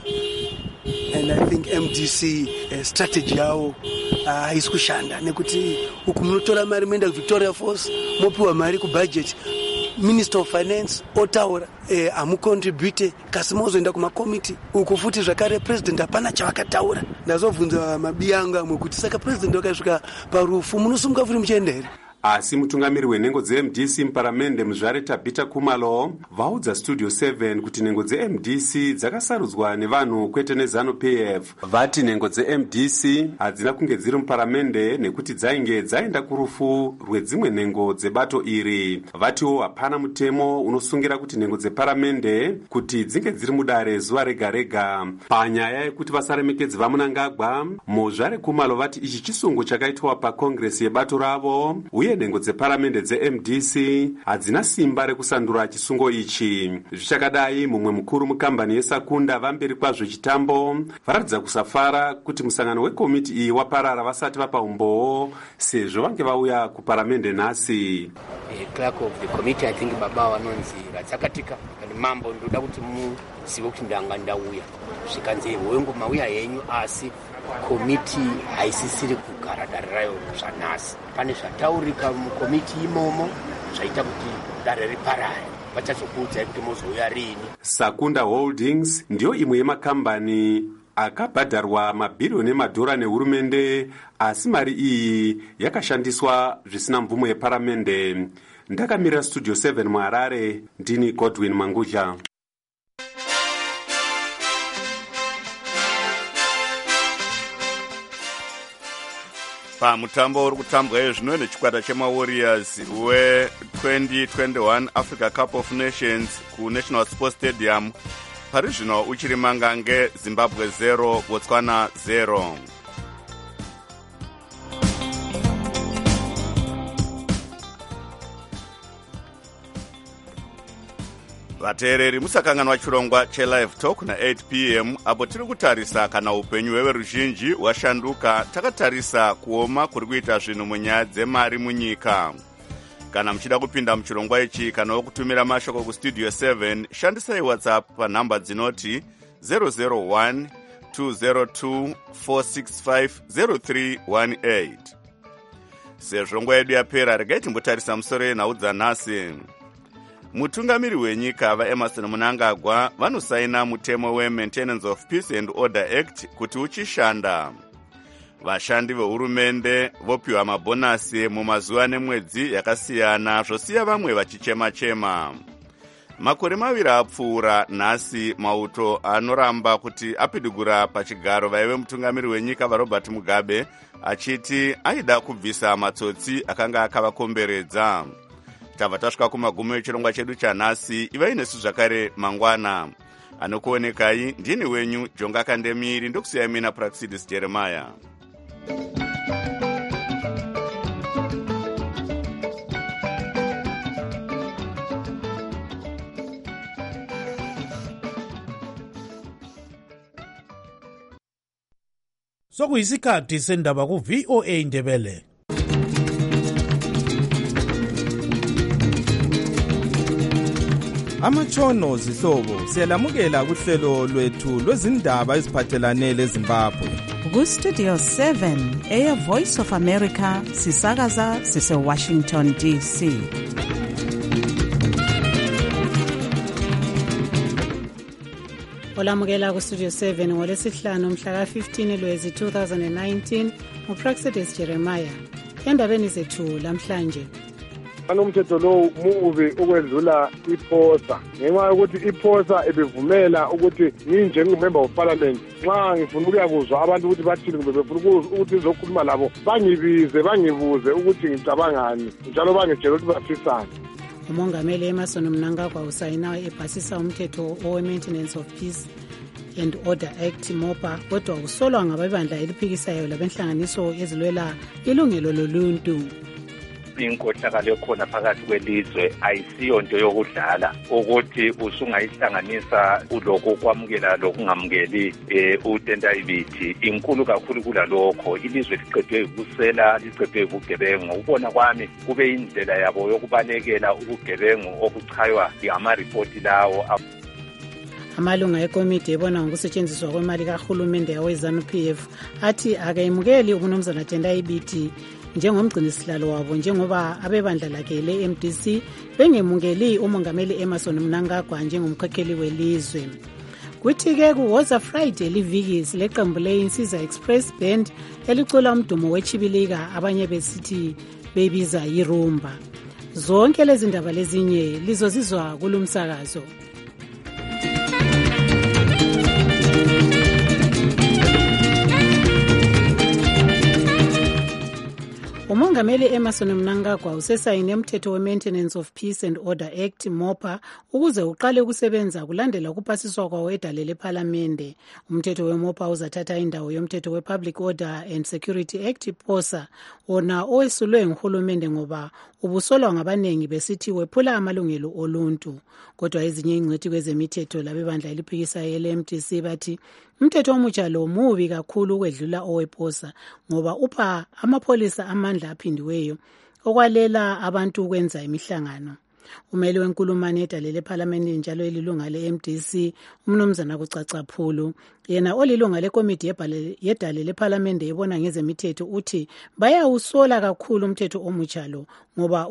and I think M D C uh, strategy yao haisi uh, kushanda nekuti uku munotora mari muenda kuVictoria Falls mopiwa mari kubudget, Minister of Finance otaura eh, amucontribute kasi mozoenda kumakomiti uku futi zvakare president hapana chavakataura. Ndazobvunza mabiyanga amwe kuti saka president wakasvika parufu munosunga futi muchienda here? Asi mutungamiri wenhengo dzeM D C muparamende muzvare Tabita Kumalo vaudza Studio seven kuti nhengo dzeM D C dzakasarudzwa nevanhu kwete neZANU-P F. Vati nhengo dzeM D C hadzina kunge dziri muparamende nekuti dzainge dzaenda kurufu rwedzimwe nhengo dzebato iri. Vatiwo hapana mutemo unosungira kuti nhengo dzeparamende kuti dzinge dziri mudare zuva rega rega. Panyaya yekuti vasaremekedzi vaMunangagwa, muzvare Kumalo vati ichi chisungo chakaitwa pakongresi yebato ravo uye nhengo dzeparamende dzeM D C hadzina simba rekusandura chisungo ichi. Zvichakadai, mumwe mukuru mukambani yeSakunda vamberi kwazvo chitambo varatidza kusafara kuti musangano wekomiti iyi waparara vasati vapa umboo sezvo vange vauya kuparamende nhasi. Clerk of the committee, I think baba vanonzi ratsakatika kandi mambo ndoda kuti muzive kuti ndanga ndauya zvikanzi wengu mauya henyu asi komiti haisisiri kugara dare rayo zvanhasi. Pane zvataurika mukomiti imomo zvaita kuti dare riparare. Vachazokuudzai kuti mozouya rini. Sakunda Holdings ndiyo imwe yemakambani akabhadharwa mabhiriyoni emadhora nehurumende, asi mari iyi yakashandiswa zvisina mvumo yeparamende. Ndakamira Studio seven muHarare, ndini Godwin Mangudya. Pamutambo uri kutambwa izvino nechikwata chemaWarriors we-twenty twenty-one Africa Cup of Nations kuNational Sports Stadium pari zvino uchiri mangange Zimbabwe zero Botswana zero. Vateereri musakanganwa chirongwa cheLive Talk na eight p m apo tiri kutarisa kana upenyu hweveruzhinji hwashanduka takatarisa kuoma kuri kuita zvinhu munyaya dzemari munyika. Kana muchida kupinda muchirongwa ichi kana wokutumira mashoko kustudio seven, shandisai WhatsApp panhamba dzinoti zero zero one two zero two four six five zero three one eight. Sezvo nguva yedu yapera, regai timbotarisa musoro yenhau dzanhasi. Mutungamiri wenyika vaEmmerson Mnangagwa vanosaina mutemo weMaintenance of Peace and Order Act kuti uchishanda. Vashandi vehurumende vopiwa mabhonasi mumazuva nemwedzi yakasiyana, zvosiya vamwe vachichema-chema. Makore maviri apfuura nhasi mauto anoramba kuti apidigura pachigaro vaive mutungamiri wenyika vaRobert Mugabe achiti aida kubvisa matsotsi akanga akavakomberedza. tabva tasvika kumagumo echirongwa chedu chanhasi. ivai nesu zvakare mangwana. Anokuonekai ndini wenyu Jonga Kandemiri, ndokusiyai mina Praxidis Jeremiah. Sokuyisikhathi sendaba ku V O A Ndebele. Amatshono zihlobo siyalamukela kuhlelo lwethu lwezindaba eziphathelane leZimbabwe. Ku Studio seven eya Voice of America sisakaza sise Washington D C. Olamukela ku Studio seven ngolesihlanu mhla ka fifteen Lwezi two thousand nineteen uPraxidis Jeremiah. Endabeni zethu lamhlanje. Umthetho lo mubi ukwedlula iphosa ngenxa yokuthi iphosa ebivumela ukuthi nginje ngumember of parliament nxa ngifuna ukuyakuzwa abantu ukuthi bathini kumbe befuna ukuthi ngizokhuluma labo bangibize bangibuze ukuthi ngicabangani njalo bangitshela ukuthi bafisani. Umongameli Emmerson Mnangagwa usayina ebhasisa umthetho owe Maintenance of Peace and Order Act MOPA kodwa usolwa ngababandla eliphikisayo labenhlanganiso ezilwela ilungelo loluntu. Inkohlakalo ekhona phakathi kwelizwe ayisiyo into yokudlala ukuthi usungayihlanganisa uloko kwamukela lokungamukeli utentayibithi inkulu kakhulu kulalokho. Ilizwe liqedwe ukusela, liqedwe ubugebengu. Ubona kwami kube indlela yabo yokubalekela ubugebengu obuchaywa ngamaripoti lawo. Amalunga ekomiti ebona ngokusetshenziswa kwemali kahulumende yawe-ZANU P F athi akayemukeli umnumzana Tendai-Biti njengomgcinisihlalo wabo njengoba abebandla lakhe le-M D C bengemukeli umongameli Emmerson Mnangagwa njengomkhokheli welizwe. Kuthi-ke kuwoza Friday liviki leqembu le-Insiza Express Band elicula umdumo wechibilika abanye besithi bebiza yirumba. Zonke lezi ndaba lezinye lizozizwa kulumsakazo. Umongameli Emmerson Mnangagwa usesayine umthetho we-Maintenance of Peace and Order Act MOPA ukuze uqale ukusebenza kulandela ukupasiswa kwawo edale lephalamende. Umthetho we-MOPA uzathatha indawo yomthetho we-Public Order and Security Act POSA ona owesulwe nguhulumende ngoba ubusolwa ngabanengi besithi wephula amalungelo oluntu. Kodwa ezinye ingcwethi kwezemithetho labebandla eliphikisayo le-M D C bathi umthetho omutsha lo mubi kakhulu ukwedlula owePOSA ngoba upha amapholisa amandla aphindiweyo okwalela abantu ukwenza imihlangano. Umeli wenkulumane edale lephalamende njalo elilunga le-M D C umnumzana Kucacaphulu yena olilunga lekomiti yedale lephalamende ebona ngezemithetho uthi bayawusola kakhulu umthetho omutsha lo ngoba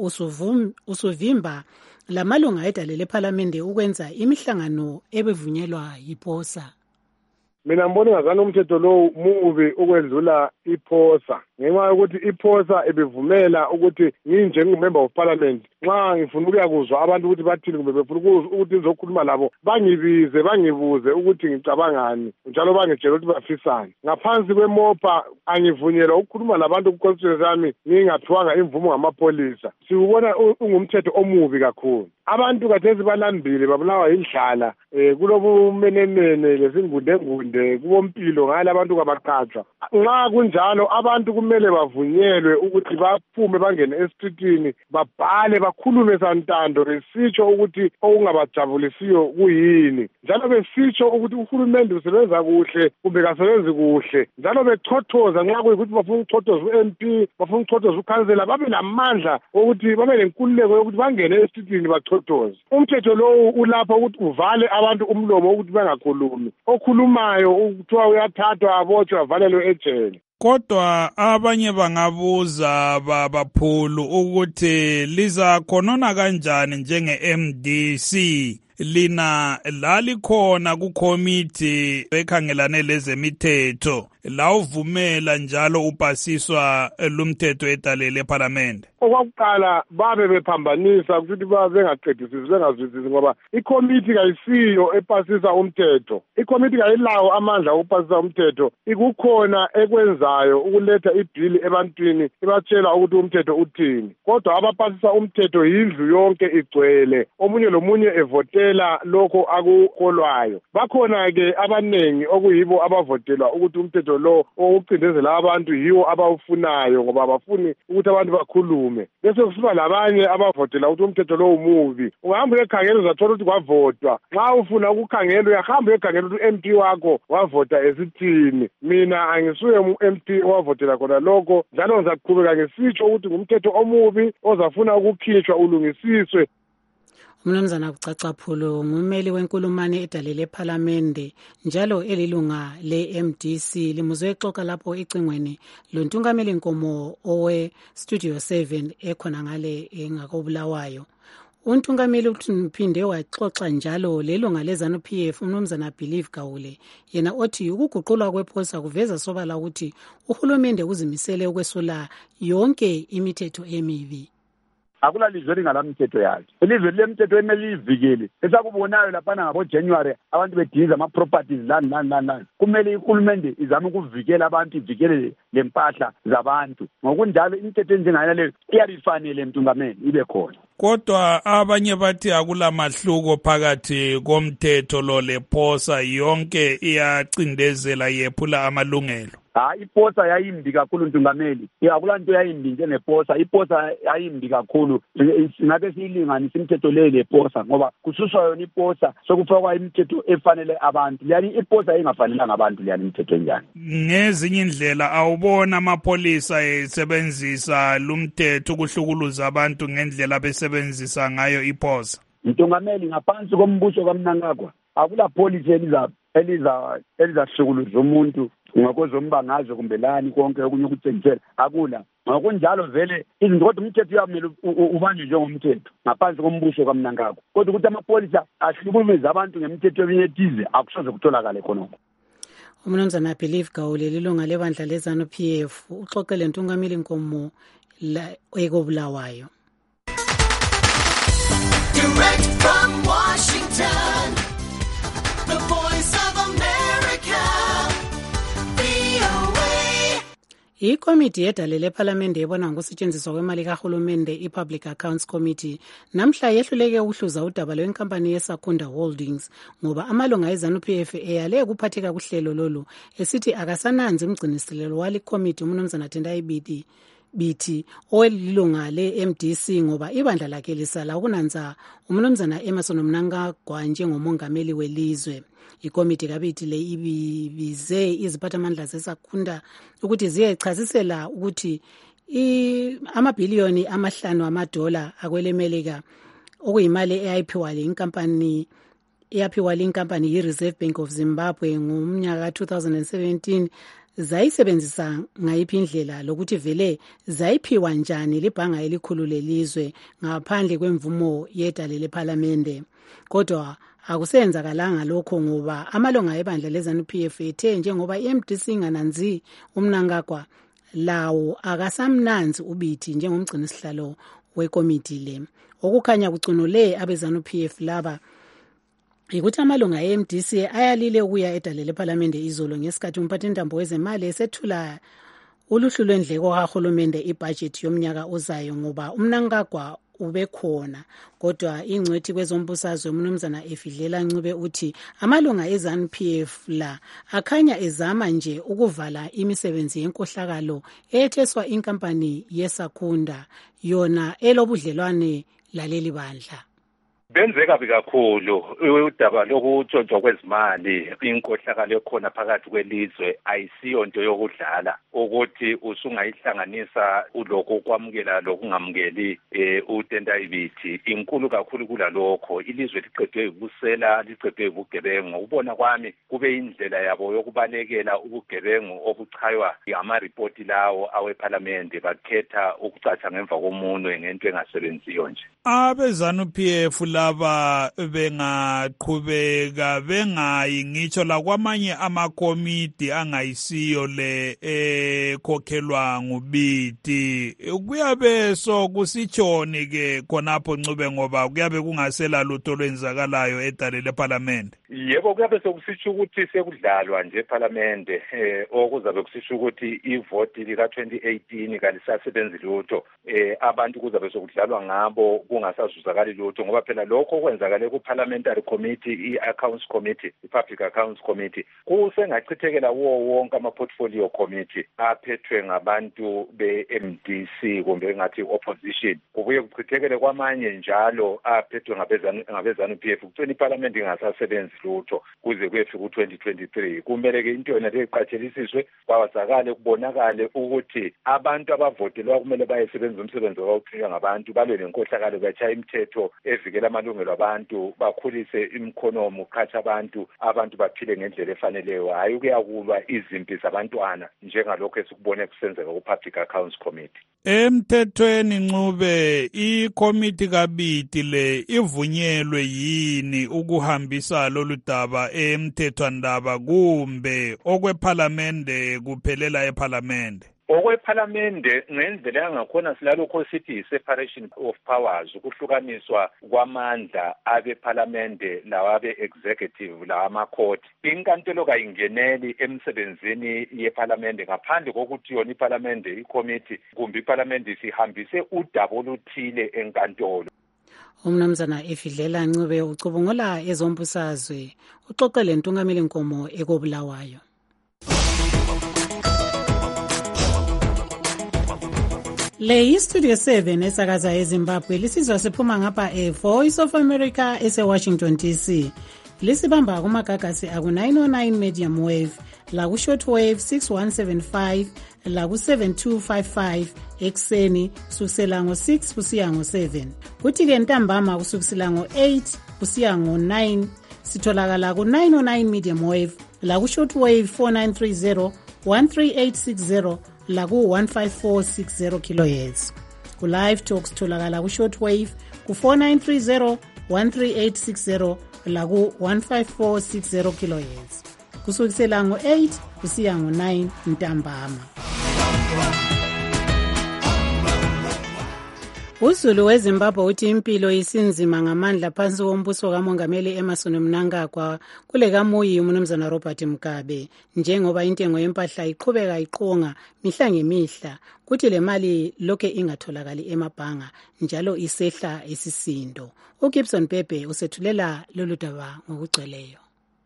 usuvimba lamalunga edale lephalamende ukwenza imihlangano ebevunyelwa yiPOSA. Mina mbona ngazana umthetho lo mubi ukwedlula iphosa ngenxa yokuthi iphosa ebivumela ukuthi nginje ngumember of parliament nxa ngifuna ukuyakuzwa abantu ukuthi bathini kumbe befuna ukuthi ngizokhuluma labo bangibize bangibuze ukuthi ngicabangani njalo bangitshela ukuthi bafisani. Ngaphansi kweMOPA angivunyelwa ukukhuluma labantu ku-constituency yami ngingaphiwanga imvumo ngamapholisa. Siwubona ungumthetho omubi kakhulu. Abantu kathesi balambile babulawa yindlala eh kulobumenenene lezingundengunde kubompilo ngale abantu kabaqhatshwa. Nxa kunjalo abantu kumele bavunyelwe ukuthi baphume bangene esitritini babhale bakhulume santando besitsho ukuthi okungabajabulisiyo kuyini njalo besitsho ukuthi uhulumende usebenza kuhle kumbe kasebenzi kuhle njalo bechothoza nxa kuyikuthi bafuna ukuchothoza u-M P bafuna ukuchothoza ukhansela babe lamandla ukuthi babe lenkululeko yokuthi bangene esitritini bachothoze. Umthetho lo ulapha ukuthi uvale abantu umlomo ukuthi bangakhulumi. Okhulumayo ukuthiwa uyathathwa abotshwa avalelwe ejele. Kodwa abanye bangabuza babaphulu ukuthi liza khonona kanjani njenge-M D C lina lalikhona kukomiti ekhangelane lezemithetho lawuvumela njalo upasiswa lumthetho edalele ephalamende? Okwakuqala babe bephambanisa ukuthi babe bengaqedisisi bengazwisisi ngoba ikomiti kayisiyo epasisa umthetho. Ikomiti kayilawo amandla okupasisa umthetho. Ikukhona ekwenzayo ukuletha ibhili ebantwini ibatshela ukuthi umthetho uthini. Kodwa abapasisa umthetho yindlu yonke igcwele. Omunye lomunye evotela lokho akukholwayo. Bakhona ke abanengi okuyibo abavotelwa ukuthi umthetho lo okucindezela abantu yiwo abawufunayo ngoba abafuni ukuthi abantu bakhulume. Bese kusiba labanye abavotela ukuthi umthetho lo umubi. Ungahamba uyekhangela uzathola ukuthi kwavotwa. Nxa ufuna ukukhangela uyahamba uyekhangela ukuthi u-M P wakho wavota esithini. Mina angisuye u-M P owavotela khona lokho njalo ngizaqhubeka ngisitsho ukuthi ngumthetho omubi ozafuna ukukhishwa ulungisiswe. Umnumzana Kucacaphulo ngumeli wenkulumane edalele ephalamende njalo elilunga le-M D C limuzwe exoxa lapho icingweni lontungameli Nkomo owe Studio seven ekhona ngale engakobulawayo. Untungameli uphinde waxoxa njalo lelunga lezanu P F umnumzana Believe Gawule yena othi ukuguqulwa kwephosa kuveza sobala ukuthi uhulumende uzimisele ukwesula yonke imithetho emibi. Akula lizwe lingalamthetho yakhe. Ilizwe lemthetho emeli ivikele. Esakubonayo laphana ngabo January abantu bedinga ama properties lani lani lani. Kumele ihulumende izame ukuvikela abantu ivikele lempahla zabantu. Ngokunjalo imithetho enjengayona leyo iyarifanele mtungameli ibe khona. Kodwa abanye bathi akula mahluko phakathi komthetho lo lephosa yonke iyacindezela yephula amalungelo. Ha iposa yayimbi kakhulu ntungameli. Akulanto yayimbi njengeposa. Iposa yayimbi kakhulu. Singabe siyilinganisa imithetho le leposa ngoba kususwa yona iposa sokufakwa imithetho efanele abantu. Yani iposa engafanelanga abantu leyani imithetho enjani. Ngezinye indlela awubona amapolisa esebenzisa lumthetho ukuhlukuluza abantu ngendlela besebenzisa ngayo iposa. Ntungameli ngaphansi kombuso kaMnangagwa akula police eliza eliza elizahlukuluza umuntu ngokozombangazwe kumbe lani konke okunye ukuthengisela akula. Ngokunjalo vele izinto kodwa umthetho uyamele ubanjwe njengomthetho ngaphansi kombuso kaMnangagwa. Kodwa ukuthi amapolisa ahlukuluze abantu ngemithetho eminye akusoze kutholakale khonokho. Umnumzana Believe Gawule lilunga lebandla lezanu P F uxoxele Ntungameli Nkomo la ekobulawayo. Direct from Washington, the voice of America, V O A. Ikomiti yedalele ephalamende ebona ngokusetshenziswa kwemali kahulumende i-Public Accounts Committee namhla yehluleke ukuhluza udaba lwenkampani yeSakunda Holdings ngoba amalunga ezanu P F eyale ukuphatheka kuhlelo lolu esithi akasananzi umgcinisilelo wali committee umnumzana Tendai Biti bithi olilunga le-M D C ngoba ibandla lakhe lisala ukunanza umnumzana Emerson Mnangagwa njengomongameli welizwe. Ikomiti kabithi le ibize iziphathamandla zeSakunda ukuthi ziyechasisela ukuthi amabhiliyoni amahlanu amadola akwelemelika okuyimali eyayiphiwa le inkampani eyaphiwa le inkampani yi-Reserve Bank of Zimbabwe ngomnyaka two thousand seventeen zayisebenzisa ngayiphi indlela lokuthi vele zayiphiwa njani libhanga elikhulu lelizwe ngaphandle kwemvumo yedalele ephalamende. Kodwa akusenzakalanga lokho ngoba amalunga ebandla lezanu P F ethe njengoba i-M D C ingananzi umnangagwa lawo akasamnanzi ubithi njengomgcinisihlalo wekomiti le. Okukhanya kucunule abezanu P F laba ikuthi amalunga e-M D C ayalile ukuya edalele ephalamende izolo ngesikhathi umphathintambo wezemali esethula uluhlu lwendleko kahulumende ibudget yomnyaka ozayo ngoba umnangagwa ubekhona. Kodwa ingcwethi kwezombusazwe umnumzana Efidlela Ncube uthi amalunga ezanu P F la akhanya ezama nje ukuvala imisebenzi yenkohlakalo etheswa inkampani yeSakunda yona elobudlelwane laleli bandla. Benzeka bikakhulu udaba lokutshontshwa kwezimali inkohlakalo ekhona phakathi kwelizwe ayisiyo into yokudlala ukuthi usungayihlanganisa uloko kwamukela lokungamukeli uTendai Biti inkulu kakhulu kulalokho ilizwe liqedwe ubusela liqedwe ubugebengu ubona kwami kube indlela yabo yokubalekela ubugebengu obuchaywa ngama-report lawo awePhalamende bakhetha ukucatsha ngemva komunwe ngento engasebenziyo nje. Abezanu P F la laba bengaqhubeka bengayi ngitsho lakwamanye amakomiti angayisiyo le ekhokhelwa ngubiti, kuyabe so kusitshoni ke khonapho Ncube ngoba kuyabe kungasela lutho lwenzakalayo edale leParliament? Yebo, kuyabe sokusitsho ukuthi sekudlalwa nje eParliament eh okuzabe kusitsho ukuthi ivoti lika twenty eighteen kalisasebenzi lutho, eh abantu kuzabe sokudlalwa ngabo kungasazuzakali lutho ngoba phela lokho kwenzakale ku-Parliamentary Committee, i-Accounts Committee, i-Public Accounts Committee kusengachithekela wo wonke ama-portfolio committee aphethwe ngabantu be-M D C kumbe ngathi opposition, kubuye kuchithekele kwamanye njalo aphethwe ngabezanu P F. Kuthiwa iParliament ingasasebenzi lutho kuze kuyefika ku-twenty twenty-three. Kumele ke into yona le iqatshelisiswe kwazakale kubonakale ukuthi abantu abavotelwa kumele bayesebenza umsebenzi wawuphika ngabantu, balwe nenkohlakalo, bachaya imithetho evikela amalungelo abantu, bakhulise imikhonomi, ukhatha abantu abantu baphile ngendlela efaneleyo, hayi ukuyakulwa izimpi zabantwana njengalokho esikubone kusenzeka ku-Public Accounts Committee. Emthethweni Ncube, ikomiti kabiti le ivunyelwe yini ukuhambisa lolu daba emthethwandaba kumbe okweParliamente kuphelela eParliamente? Okwephalamende ngendlela yangakhona silalokho sithi separation of powers, ukuhlukaniswa kwamandla abeParliamente lawa abe-executive lawa amakhoti. Inkantolo kayingeneli emsebenzini yeParliamente ngaphandle kokuthi yona iParliamente, iCommittee kumbe iParliamente sihambise udaba oluthile enkantolo. Umnumzana Efidlela Ncube ucubungula ezombusazwe uxoxele Ntungameli Nkomo ekobulawayo. Le iStudio seven esakaza eZimbabwe lisizwa siphuma ngapha eVoice of America ese-Washington D C. Lisibamba kumagagasi aku-nine oh nine medium wave, laku-shortwave six one seven five, laku-seven two five five ekseni kusukisela ngo-six kusiya ngo-seven. Kuthi-ke ntambama kusukisela ngo-eight kusiya ngo-nine sitholakala ku-nine oh nine medium wave, laku-shortwave four nine three zero, one three eight six zero, laku one five four six zero kilohertz. Ku live talks tholakala ku shortwave ku four nine three zero, one three eight six zero laku one five four six zero kilohertz. Kusukisela ngo-eight kusiya ngo-nine ntambama. Uzulu weZimbabwe uthi impilo isinzima ngamandla phansi kombuso kaMongameli Emmerson Mnangagwa kule kamuyi uMnumzana Robert Mugabe, njengoba intengo yempahla iqhubeka iqonga mihla ngemihla, kuthi le mali lokhe ingatholakali emabhanga njalo isehla isisindo. uGibson Pepe usethulela lolu daba ngokugcweleyo.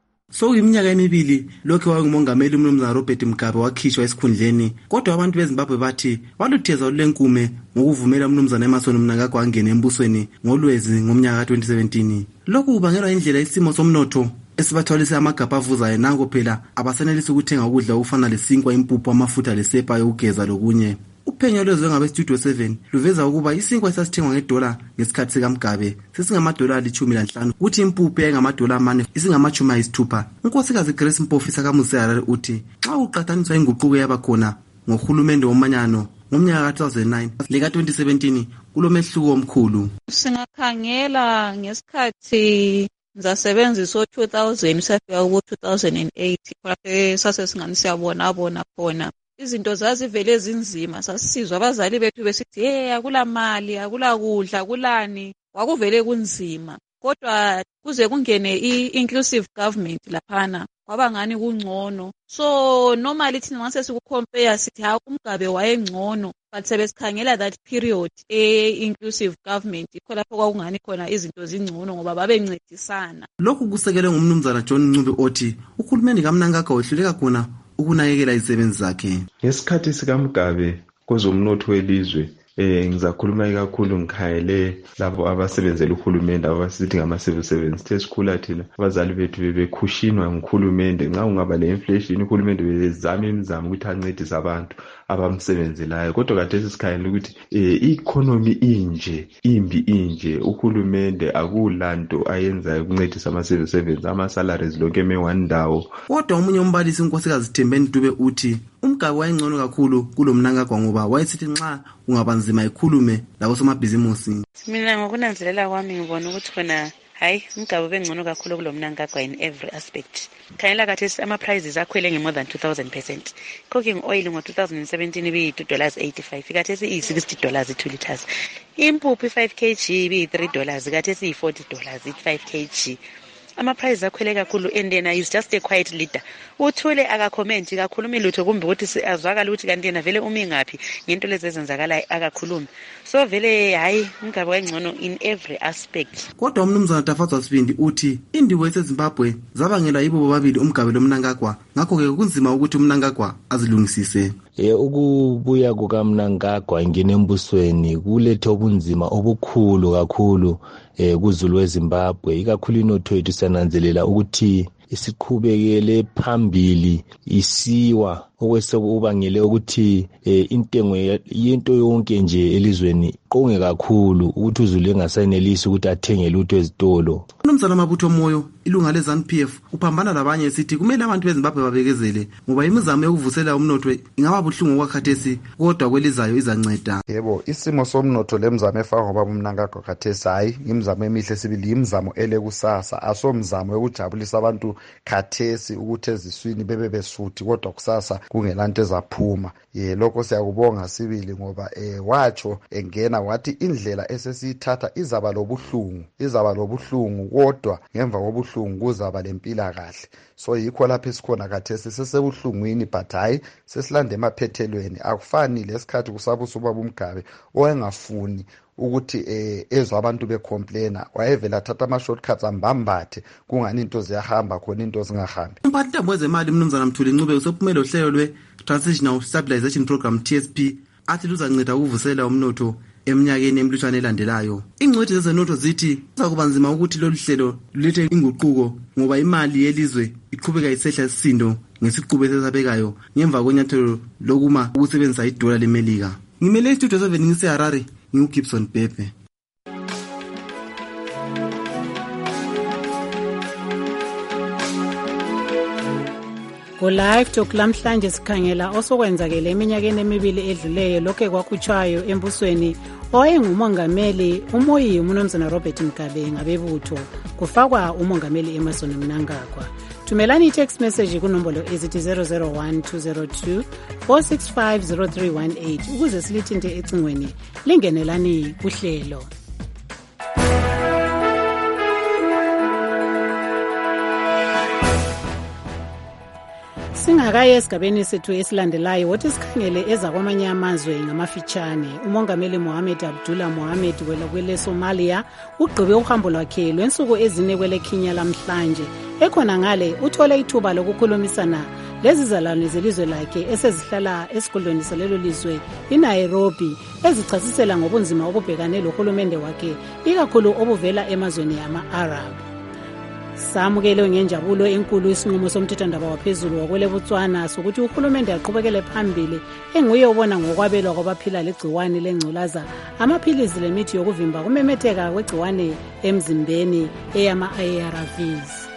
So iminyaka emibili lokho wayengumongameli uMnumzana Robert Mugabe wakhishwa esikhundleni, kodwa abantu beZimbabwe bathi balutheza olenkume ngokuvumela uMnumzana Emmerson Mnangagwa angene embusweni ngolwezi ngomnyaka ka twenty seventeen. Lokhu kubangelwa indlela isimo somnotho esibathwalisa amagabha avuzayo nango phela abasenelisi ukuthenga ukudla okufana lesinkwa, impuphu, amafutha lesepa yokugeza lokunye. Uphenyo lwezwe ngabe Studio seven luveza ukuba isinkwa esasithengwa ngedola ngesikhathi sikaMgabe sesingamadola alitshumi lanhlanu, uthi impuphu engamadola amane isingamachumi ayisithupha. Unkosikazi Grace Mpofu sakaMusera uthi xa uqhathaniswa inguquko yaba khona ngohulumende womanyano ngomnyaka ka two thousand nine leka twenty seventeen kulomehluko omkhulu. Singakhangela ngesikhathi ngisasebenzisa two thousand safika ku two thousand eight lapho sase singani siyabona bona khona izinto zazivele ezinzima, sasizwa abazali bethu besithi hey akula mali, akula kudla, kulani, kwakuvele kunzima. Kodwa kuze kungene i-inclusive government laphana kwaba ngani kungcono. So normally thina mase sikucompare sithi ha uMgabe wayengcono, but sebesikhangela that period e-inclusive government ikho lapho kwakungani khona izinto zingcono ngoba babencedisana. Lokhu kusekelwe ngumnumzana John Ncube othi uhulumeni kaMnangagwa wehluleka khona ukunakekela izisebenzi zakhe. Ngesikhathi sikaMgabe kwezomnotho welizwe eh ngizakhuluma kakhulu ngikhayele labo abasebenzela uhulumende abasithi ngama civil servants. Tesikhula thina abazali bethu bebekhushindwa nguhulumende nxa ungaba le inflation uhulumende bezama imizamo ukuthi ancedise abantu. abamsebenzelayo. Kodwa khathesi sikhangela ukuthi eh, i-economy inje imbi inje, uhulumende akulanto ayenzayo ukuncedisa ama-civil servants, ama-salaries lonke eme one ndawo. Kodwa omunye umbhalisi unkosikazi Thembeni Dube uthi umgabe wayengcono kakhulu kulo Mnangagwa ngoba wayesithi nxa ungabanzima ikhulume labo somabhizimusi. Mina ngokunanzelela kwami ngibona ukuthi khona hayi umgabe bengcono kakhulu kulo Mnangagwa in every aspect. Khangela kathi ama-prices akhwele nge-more than two thousand percent. Cooking oil ngo-twenty seventeen ibiyi-two dollars eighty-five, kathesi iyi-sixty dollars two liters. Impuphu i-five kilograms ibiyi-three dollars, kathesi iyi-forty dollars i-five kilograms. Ama-prices akhwele kakhulu and yena is just a quiet leader. Uthule akakhomenti kakhulumi lutho kumbe ukuthi azwakala ukuthi kanti yena vele umi ngaphi ngento lezi ezenzakalayo akakhulumi. So vele hayi umgabe wayengcono in every aspect. Kodwa umnumzana Tafadzwa Sibindi uthi indiwe eseZimbabwe zabangela yibo bobabili umgabe lo Mnangagwa, ngakho-ke kunzima ukuthi uMnangagwa azilungisise. E, ukubuya kukaMnangagwa ingene embusweni kulethe ubunzima obukhulu kakhulu eh kuZulu weZimbabwe, ikakhulu inotho yethu sananzelela ukuthi isiqhubekele phambili isiwa okwesokubangele ukuthi eh, intengo yento yonke nje elizweni qonge kakhulu ukuthi uZulu engasayenelisi ukuthi athenge lutho ezitolo. Umnumzana Mabutho Moyo ilunga leZANU P F uphambana labanye esithi kumele abantu beZimbabwe babekezele ngoba imizamo yokuvusela umnotho ingaba buhlungu kwakhathesi kodwa kwelizayo izanceda. Yebo, isimo somnotho lemizamo efaka ngoba uMnangagwa khathesi hayi imizamo emihle sibili imizamo ele kusasa, asomzamo yokujabulisa abantu khathesi ukuthi eziswini bebe besuthi kodwa kusasa kungelanto ezaphuma. Ye lokho siyakubonga sibili ngoba eh watsho engena wathi indlela esesiyithatha izaba lobuhlungu izaba lobuhlungu kodwa ngemva kobuhlungu kuzaba lempilakahle. So yikho lapho esikhona khathesi sesebuhlungwini but hayi sesilande emaphethelweni. Akufani lesikhathi kusabusa ubaba uMgabe owengafuni ukuthi eh ezwe abantu becomplaina, wayevela thatha ama shortcuts ambambathe kungani into ziyahamba khona into zingahambi. Umphathi wezemali umnumzana Mthuli Ncube usephumele uhlelo lwe Transitional Stabilization Program T S P athi luzanceda ukuvusela umnotho eminyakeni emlutshwane elandelayo. Ingcwethi zezenotho zithi kuzakuba nzima ukuthi lolu hlelo lulethe inguquko ngoba imali yelizwe iqhubeka isehla isisindo ngesiqubu esesabekayo ngemva kwenyathelo lokuma ukusebenzisa idola leMelika. Ngimele istudio seven ngiseHarare ngiuGibson Pepe. Go live talk lamhlanje sikhangela osokwenzakele eminyakeni emibili edluleyo lokho kwakhutshwayo embusweni owayengumongameli umoyi uMnumzana Robert Mugabe ngabebutho kufakwa umongameli Emmerson Mnangagwa. Thumelani text message kunombolo ezithi zero zero one two zero two four six five zero three one eight ukuze silithinte ecingweni lingenelani kuhlelo. Singakaye esigabeni sethu esilandelayo wothi sikhangele eza kwamanye amazwe ngamafitshane. Umongameli Mohamed Abdullah Mohamed kwele Somalia ugqibe uhambo lwakhe lwensuku ezine kwele Kenya lamhlanje. Ekhona ngale uthole ithuba lokukhulumisana lezizalwane zelizwe lakhe esezihlala esikolweni salelo lizwe iNairobi ezichasisela ngobunzima obubhekane lohulumende wakhe ikakhulu obuvela emazweni ama-Arab. Samukele ngenjabulo enkulu isinqumo somthethwandaba waphezulu wakwele Botswana sokuthi uhulumende aqhubekele phambili enguye obona ngokwabelwa kwabaphila legciwane lengculaza amaphilizi lemithi yokuvimba kumemetheka kwegciwane emzimbeni eyama-A R Vs.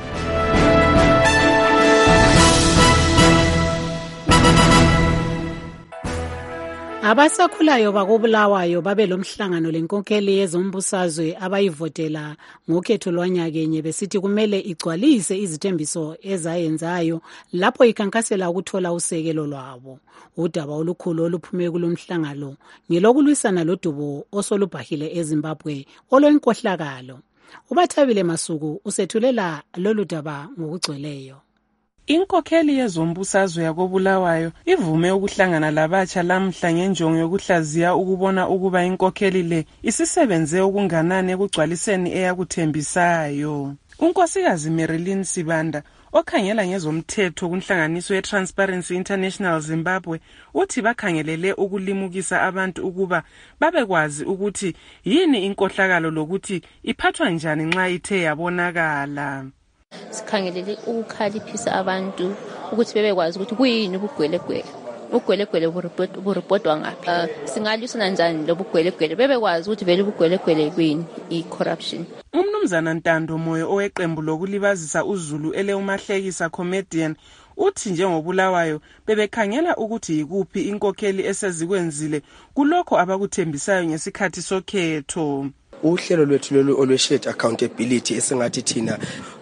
Abasakhulayo bakobulawayo babe lomhlangano lenkokheli yezombusazwe abayivotela ngokhetho lwanyakenye besithi kumele igcwalise izithembiso ezayenzayo lapho ikhankasela ukuthola usekelo lwabo. Udaba olukhulu oluphume kulomhlangano ngelokulwisana lodubo osolubhahile eZimbabwe olwenkohlakalo. Ubathabile Masuku usethulela lolu daba ngokugcweleyo. Inkokheli yezombusazwe yakobulawayo ivume ukuhlangana labatsha lamhla ngenjongo yokuhlaziya ukubona ukuba inkokheli le isisebenze okunganani ekugcwaliseni eyakuthembisayo. Unkosikazi Marilyn Sibanda okhangela ngezomthetho kunhlanganiso ye-Transparency International Zimbabwe uthi bakhangelele ukulimukisa abantu ukuba babekwazi ukuthi yini inkohlakalo lokuthi iphathwa njani nxa ithe yabonakala. Sikhangelele ukukhaliphisa abantu ukuthi bebekwazi ukuthi kuyini ubugwelegwele ugwelegwele buripotwa ngaphi. Uh, singalwisana njani lobu gwelegwele bebekwazi ukuthi vele ubugwelegwele kwini i-corruption. Umnumzana Ntando Moyo oweqembu lokulibazisa uZulu ele umahlekisa comedian uthi njengobulawayo bebekhangela ukuthi yikuphi inkokheli esezikwenzile kulokho abakuthembisayo ngesikhathi sokhetho. Uhlelo lwethu lolu olwe-shared accountability esingathi thina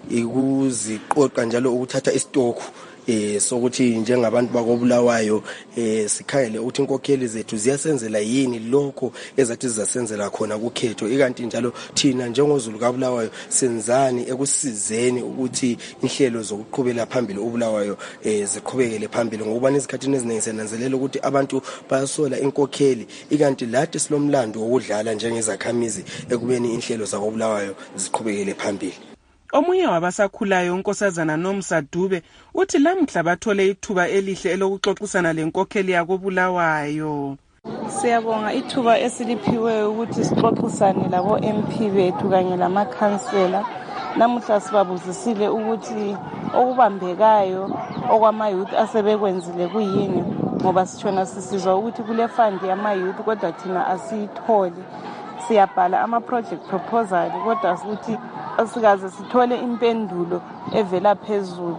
ikuziqoqa njalo ukuthatha isitokhu eh sokuthi njengabantu bakobulawayo eh sikhayele ukuthi inkokheli zethu ziyasenzela yini lokho ezathi zizasenzela khona kukhetho ikanti njalo thina njengoZulu kaBulawayo senzani ekusizeni ukuthi inhlelo zokuqhubela phambili uBulawayo eh ziqhubekele phambili ngoba nezikhathini eziningi senanzelela ukuthi abantu bayasola inkokheli ikanti lathi silomlando wokudlala njengezakhamizi ekubeni inhlelo zakobulawayo ziqhubekele phambili. Omunye wabasakhulayo unkosazana Nomsa Dube uthi lamhla bathole ithuba elihle elokuxoxisana lenkokheli yakobulawayo. Siyabonga ithuba esiliphiwe ukuthi sixoxisane labo M P bethu kanye lamakhansela. Namuhla sibabuzisile ukuthi okubambekayo okwama youth asebekwenzile kuyini ngoba sitshona sisizwa ukuthi kule fund yama youth kodwa thina asiyitholi. Siyabhala ama project proposal kodwa ukuthi asikaze sithole impendulo evela phezulu.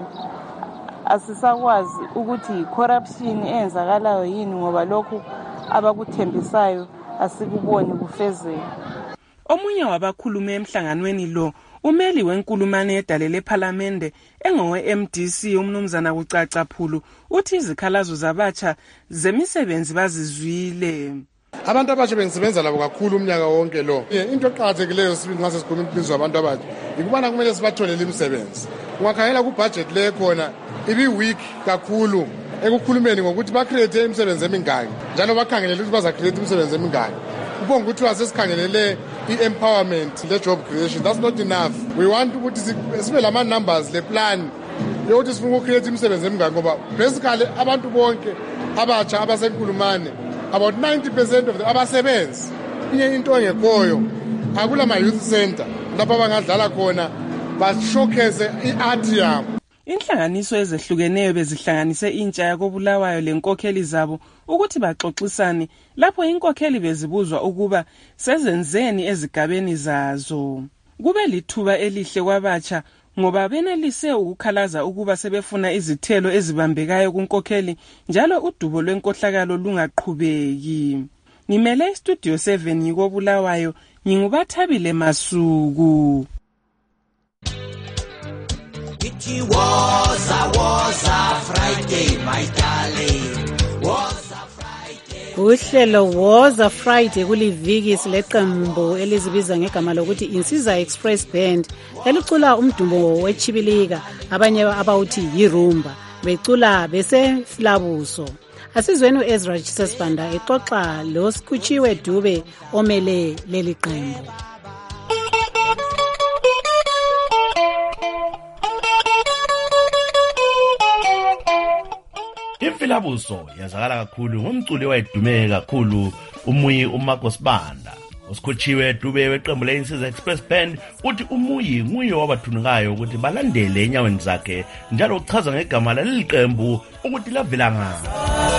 Asisakwazi ukuthi corruption eyenzakalayo yini ngoba lokhu abakuthembisayo asikuboni kufezeka. Omunye wabakhulume emhlanganweni lo umeli wenkulumane edalele eParliament engowe M D C umnumzana kucaca phulu uthi izikhalazo zabatsha zemisebenzi bazizwile. Abantu abasha bengisebenza labo kakhulu umnyaka wonke lo. Into eqhakathekileyo sibili ngase sikhuluma impilo zabantu abasha. Ikubana kumele sibatholele imisebenzi. Ungakhangela ku budget le khona ibi weak kakhulu ekukhulumeni ngokuthi ba create imisebenzi emingaki. Njalo bakhangelele ukuthi baza create imisebenzi emingaki. Ubonga ukuthi wasesikhangelele i-empowerment le job creation. That's not enough. We want ukuthi sibe lama numbers le plan yokuthi sifuna ukcreate imisebenzi emingaki ngoba basically abantu bonke abatsha abasenkulumane about ninety percent of the abasebenzi inye into engekhoyo akula ma youth center lapho abangadlala khona ba showcase iart yabo. Inhlanganiso ezehlukeneyo bezihlanganise intsha yakobulawayo lenkokheli zabo ukuthi baxoxisane lapho inkokheli bezibuzwa ukuba sezenzeni ezigabeni zazo. Kube lithuba elihle kwabatsha ngoba benelise ukukhalaza ukuba sebefuna izithelo ezibambekayo kunkokheli njalo udubo lwenkohlakalo lungaqhubeki. Ngimele istudio seven yikobulawayo ngingubathabile Masuku. It was a was a Friday my darling was Uhlelo Woza Friday kuliviki sileqembu elizibiza ngegama lokuthi Insiza Express Band elicula umdumo wechibilika abanye abawuthi yirumba becula bese Flabuso. Asizweni uEzra Chisesibanda exoxa lo Sikhutshiwe Dube omele leli qembu. Imfilabuso yazakala kakhulu ngomculi owayedume kakhulu umuyi uMarcos Banda. Usikhutshiwe Dube weqembu le-Insiza Express Band uthi umuyi nguye wabathunukayo ukuthi balandele enyaweni zakhe njalo uchaza ngegama leli qembu ukuthi lavela ngaphi.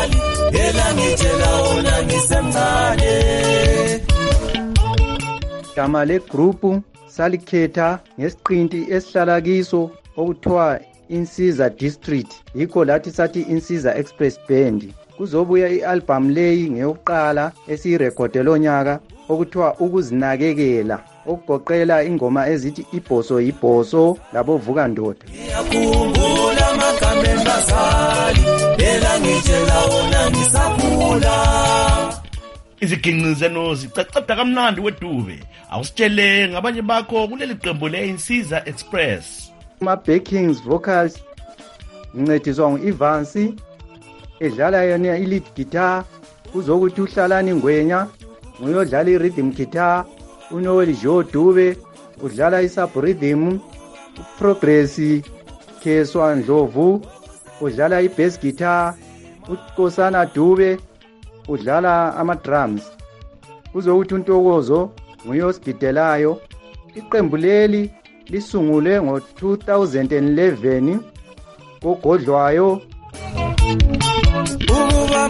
Igama legroup salikhetha ngesiqinti esihlala kiso okuthiwa Insiza District yikho lathi sathi Insiza Express Band. Kuzobuya i-album leyi ngeyokuqala esiyirekhodelo nyaka okuthiwa ukuzinakekela okugoqela ingoma ezithi ibhoso yibhoso labovuka ndoda. Ngiyakhumbula amagama engazali phela ngitshela wona ngisakhula. Iziginqizeno zicacada kamnandi weDube awusitshele ngabanye bakho kuleli qembu le-Insiza Express. Ma-backings vocals ngincediswa ngu-Ivansi edlala yona i-lead guitar kuzokuthi uHlalani Ngwenya nguyodlala i-rhythm guitar uNoel Joe Dube udlala i-sub rhythm uProgress Kheswa Ndlovu udlala i-bass guitar uKosana Dube udlala ama-drums kuzokuthi uNtokozo nguyosigidelayo. Iqembu leli lisungule ngo two thousand eleven kogodlwayo Ukuba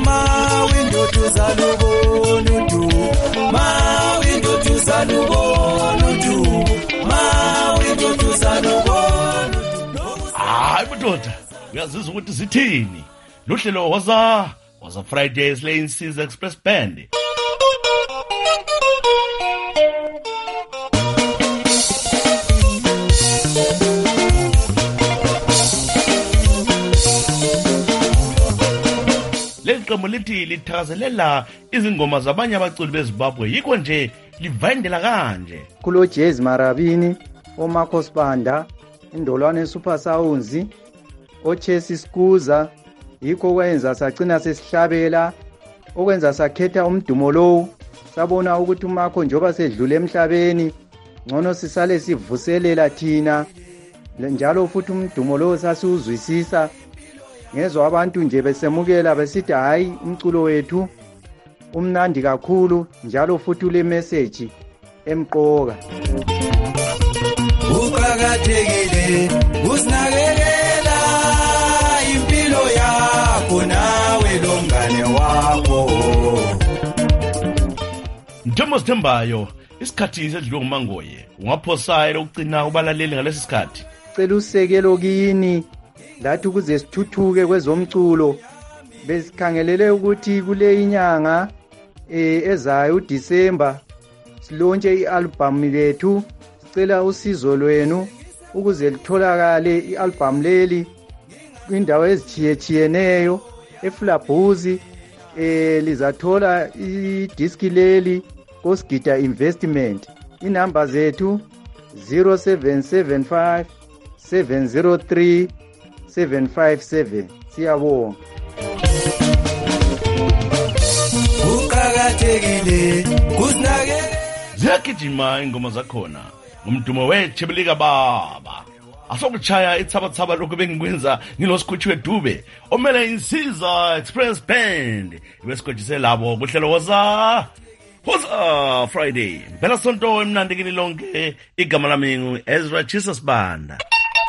tuzalubonu tu mawindo tuzalubonu tu mawindo tuzalubonu. Hayi budoda, uyazizwa ukuthi zithini? Luhlelo waza waza Fridays le Insizwa Express Band. Leqembu lithi lithakazelela izingoma zabanye abaculi beZimbabwe, yikho nje livayindela kanje. Kulo Jazz Marabini, oMarcos Banda, Indolwane Super Sounds, oChesi Skuza, yikho kwenza sagcina sesihlabela, okwenza sakhetha umdumo lowo, sabona ukuthi uMarco njoba sedlule emhlabeni, ngcono sisale sivuselela thina, njalo futhi umdumo lowo sasiuzwisisa. Ngezwe abantu nje besemukela besithi hayi umculo wethu umnandi kakhulu njalo futhi ule message emqoka. Uqakathekile usinakekela impilo yakho nawe lomngane wakho. Njomo Sithembayo, isikhathi sedlule nguMangoye, ungaphosa ukucina ubalaleli ngalesi sikhathi. Cela usekelo kini lathi ukuze sithuthuke kwezomculo, besikhangelele ukuthi kule inyanga eh ezayo uDisemba silontshe ialbum lethu. Sicela usizo lwenu ukuze litholakale ialbum leli kwindawo ezithiyetshiyeneyo. eFlabhuzi eh lizathola idisc leli koSgida Investment. Inamba zethu zero seven seven five seven zero three seven five seven. Siyabonga. Uqakathekile kusinake ziyagijima ingoma zakhona ngumdumo weThebelika Baba. Asokuchaya itsabatsaba lokho bengikwenza ngilosikhuthiwe Dube omele Insizwa Express Band. Ibesikhothise labo kuhlelo waza waza Friday. Phela sonto emnandi kini lonke, igama lami ngu Ezra Jesus Banda.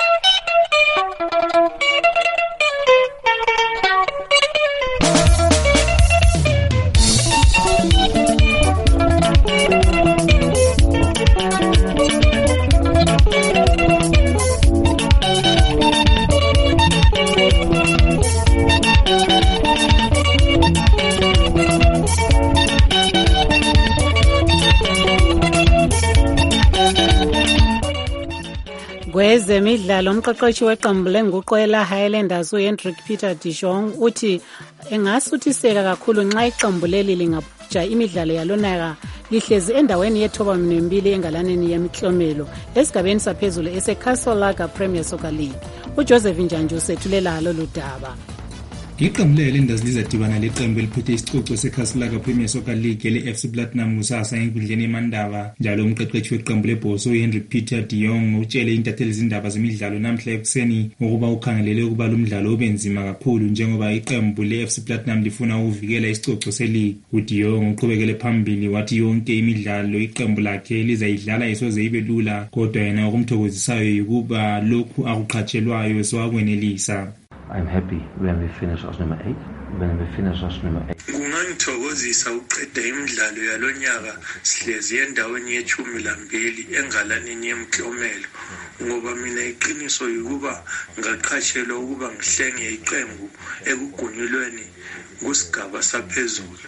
Kwezemidlalo umqeqeshi weqembu lenguqwela Highlanders uHendrick Peter Dishong uthi engasuthiseka kakhulu nxa iqembu leli lingabuja imidlalo yalonaka lihlezi endaweni yethoba mbili engalaneni yemiklomelo esigabeni saphezulu eseCastle Lager Premier Soccer League. uJoseph Njanju usethulela lolu daba. Iqembu le-Highlanders lizadibana leqembu eliphethe isicoco seCastle Lager Premier Soccer League le-F C Platinum kusasa enkundleni eMandaba. Njalo umqeqeshi weqembu lebhoso uHendrick Peter Dishong utshele intatheli zindaba zemidlalo namhla ekuseni ukuba ukhangelele ukuba lo mdlalo ube nzima kakhulu njengoba iqembu le-F C Platinum lifuna ukuvikela isicoco se-league. uDishong uqhubekele phambili wathi yonke imidlalo iqembu lakhe lizayidlala isoze ibe lula, kodwa yena okumthokozisayo yikuba lokhu akuqhatshelwayo sewakwenelisa. I'm happy when we finish as number eight. When we finish as number eight. Kungangithokozisa uqeda imidlalo yalonyaka sihlezi endaweni yethumi lambili engalaneni yemklomelo, ngoba mina iqiniso yikuba ngaqhatshelwa ukuba ngihlenge iqembu ekugunyulweni kusigaba saphezulu.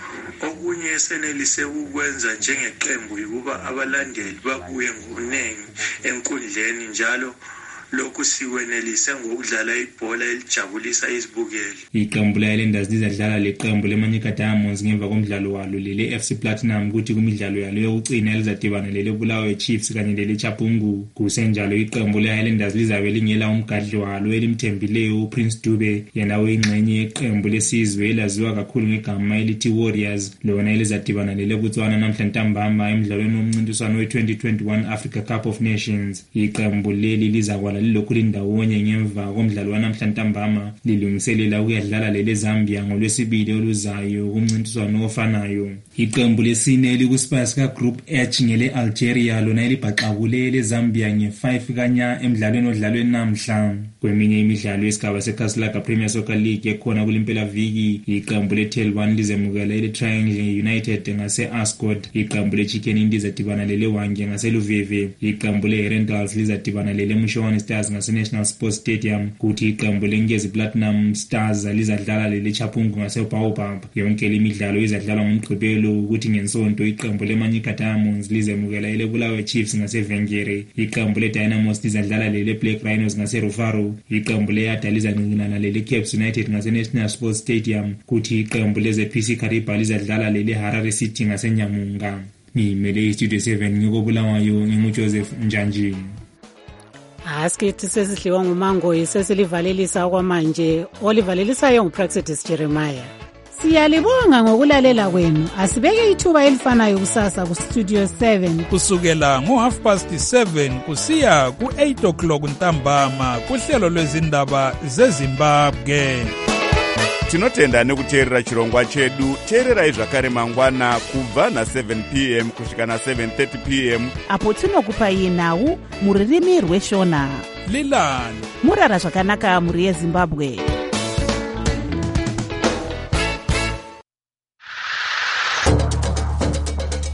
Okunye esenelise ukwenza njengeqembu yikuba abalandeli babuye ngobuningi enkundleni, njalo lokhu sikwenelise ngokudlala ibhola elijabulisa izibukeli. Iqembu le-Highlanders lizadlala leqembu leManyika Diamonds ngemva komdlalo walo lele-F C Platinum, kuthi kumidlalo yalo yokucina elizadibana lele-Bulawayo Chiefs kanye lele-Chapungulu. Kusenjalo iqembu le-Highlanders lizabe lingela umgadli walo elimthembileyo uPrince Dube, yena oyingxenye yeqembu lesizwe elaziwa kakhulu ngegama elithi Warriors, lona elizadibana lele-Botswana namhla ntambama emidlalweni womncintiswano we-twenty twenty-one Africa Cup of Nations. Iqembu leli lizakwala lilokhu lindawonye ngemva komdlalo wanamhla ntambama lilungiselela ukuyadlala lele Zambia ngolwesibili oluzayo kumncintiswano ofanayo. Iqembu lesine elikusipasi ka-Group H ngele-Algeria lona elibhaxabule le-Zambia nge-five kanya emidlalweni odlalweni namhla. Kweminye imidlalo yesigaba seKaslaga Premier Soccer League ekhona kulempelaviki, iqembu le-Tel one lizemukela ile-Triangle United ngase-Ascot, iqembu le-Chicken Indies zadibana lele-Wange ngaseluveve, iqembu le-Herentals lizadibana lele-Mushwane Stars ngase-National Sports Stadium, kuthi iqembu le-Ngezi Platinum Stars lizadlala lele-Chapungu ngase-Baobab. Yonke le midlalo izadlalwa ngomgqibelo ukuthi ngensonto iqembu le-Manyika Diamonds lizemukela ile-Bulawayo Chiefs ngase-Vengere, iqembu le-Dynamos lizadlala lele-Black Rhinos ngase-Rufaro, iqembu le-Yada lizancincinana lele-Caps United ngase-National Sports Stadium, kuthi iqembu leze-P C Kariba lizadlala lele-Harare City ngase-Nyamunga. Ngimele iStudio seven ngikobulawayo ngingujoseph Njanji. Asikithi sesidliwa ngumangoyi sesilivalelisa kwamanje, olivalelisayo nguPraxedis Jeremiah. Siyalibonga ngokulalela kwenu. Asibeke ithuba elifanayo kusasa ku Studio seven kusukela ngo half past seven kusiya ku eight o'clock ntambama kuhlelo lwezindaba zeZimbabwe. Tinotenda nekuteerera chirongwa chedu. Teererai zvakare mangwana kubva na seven p m kusvika na seven thirty p m apo tinokupai nhau muririmi rweshona. Lilani murara zvakanaka muri yeZimbabwe.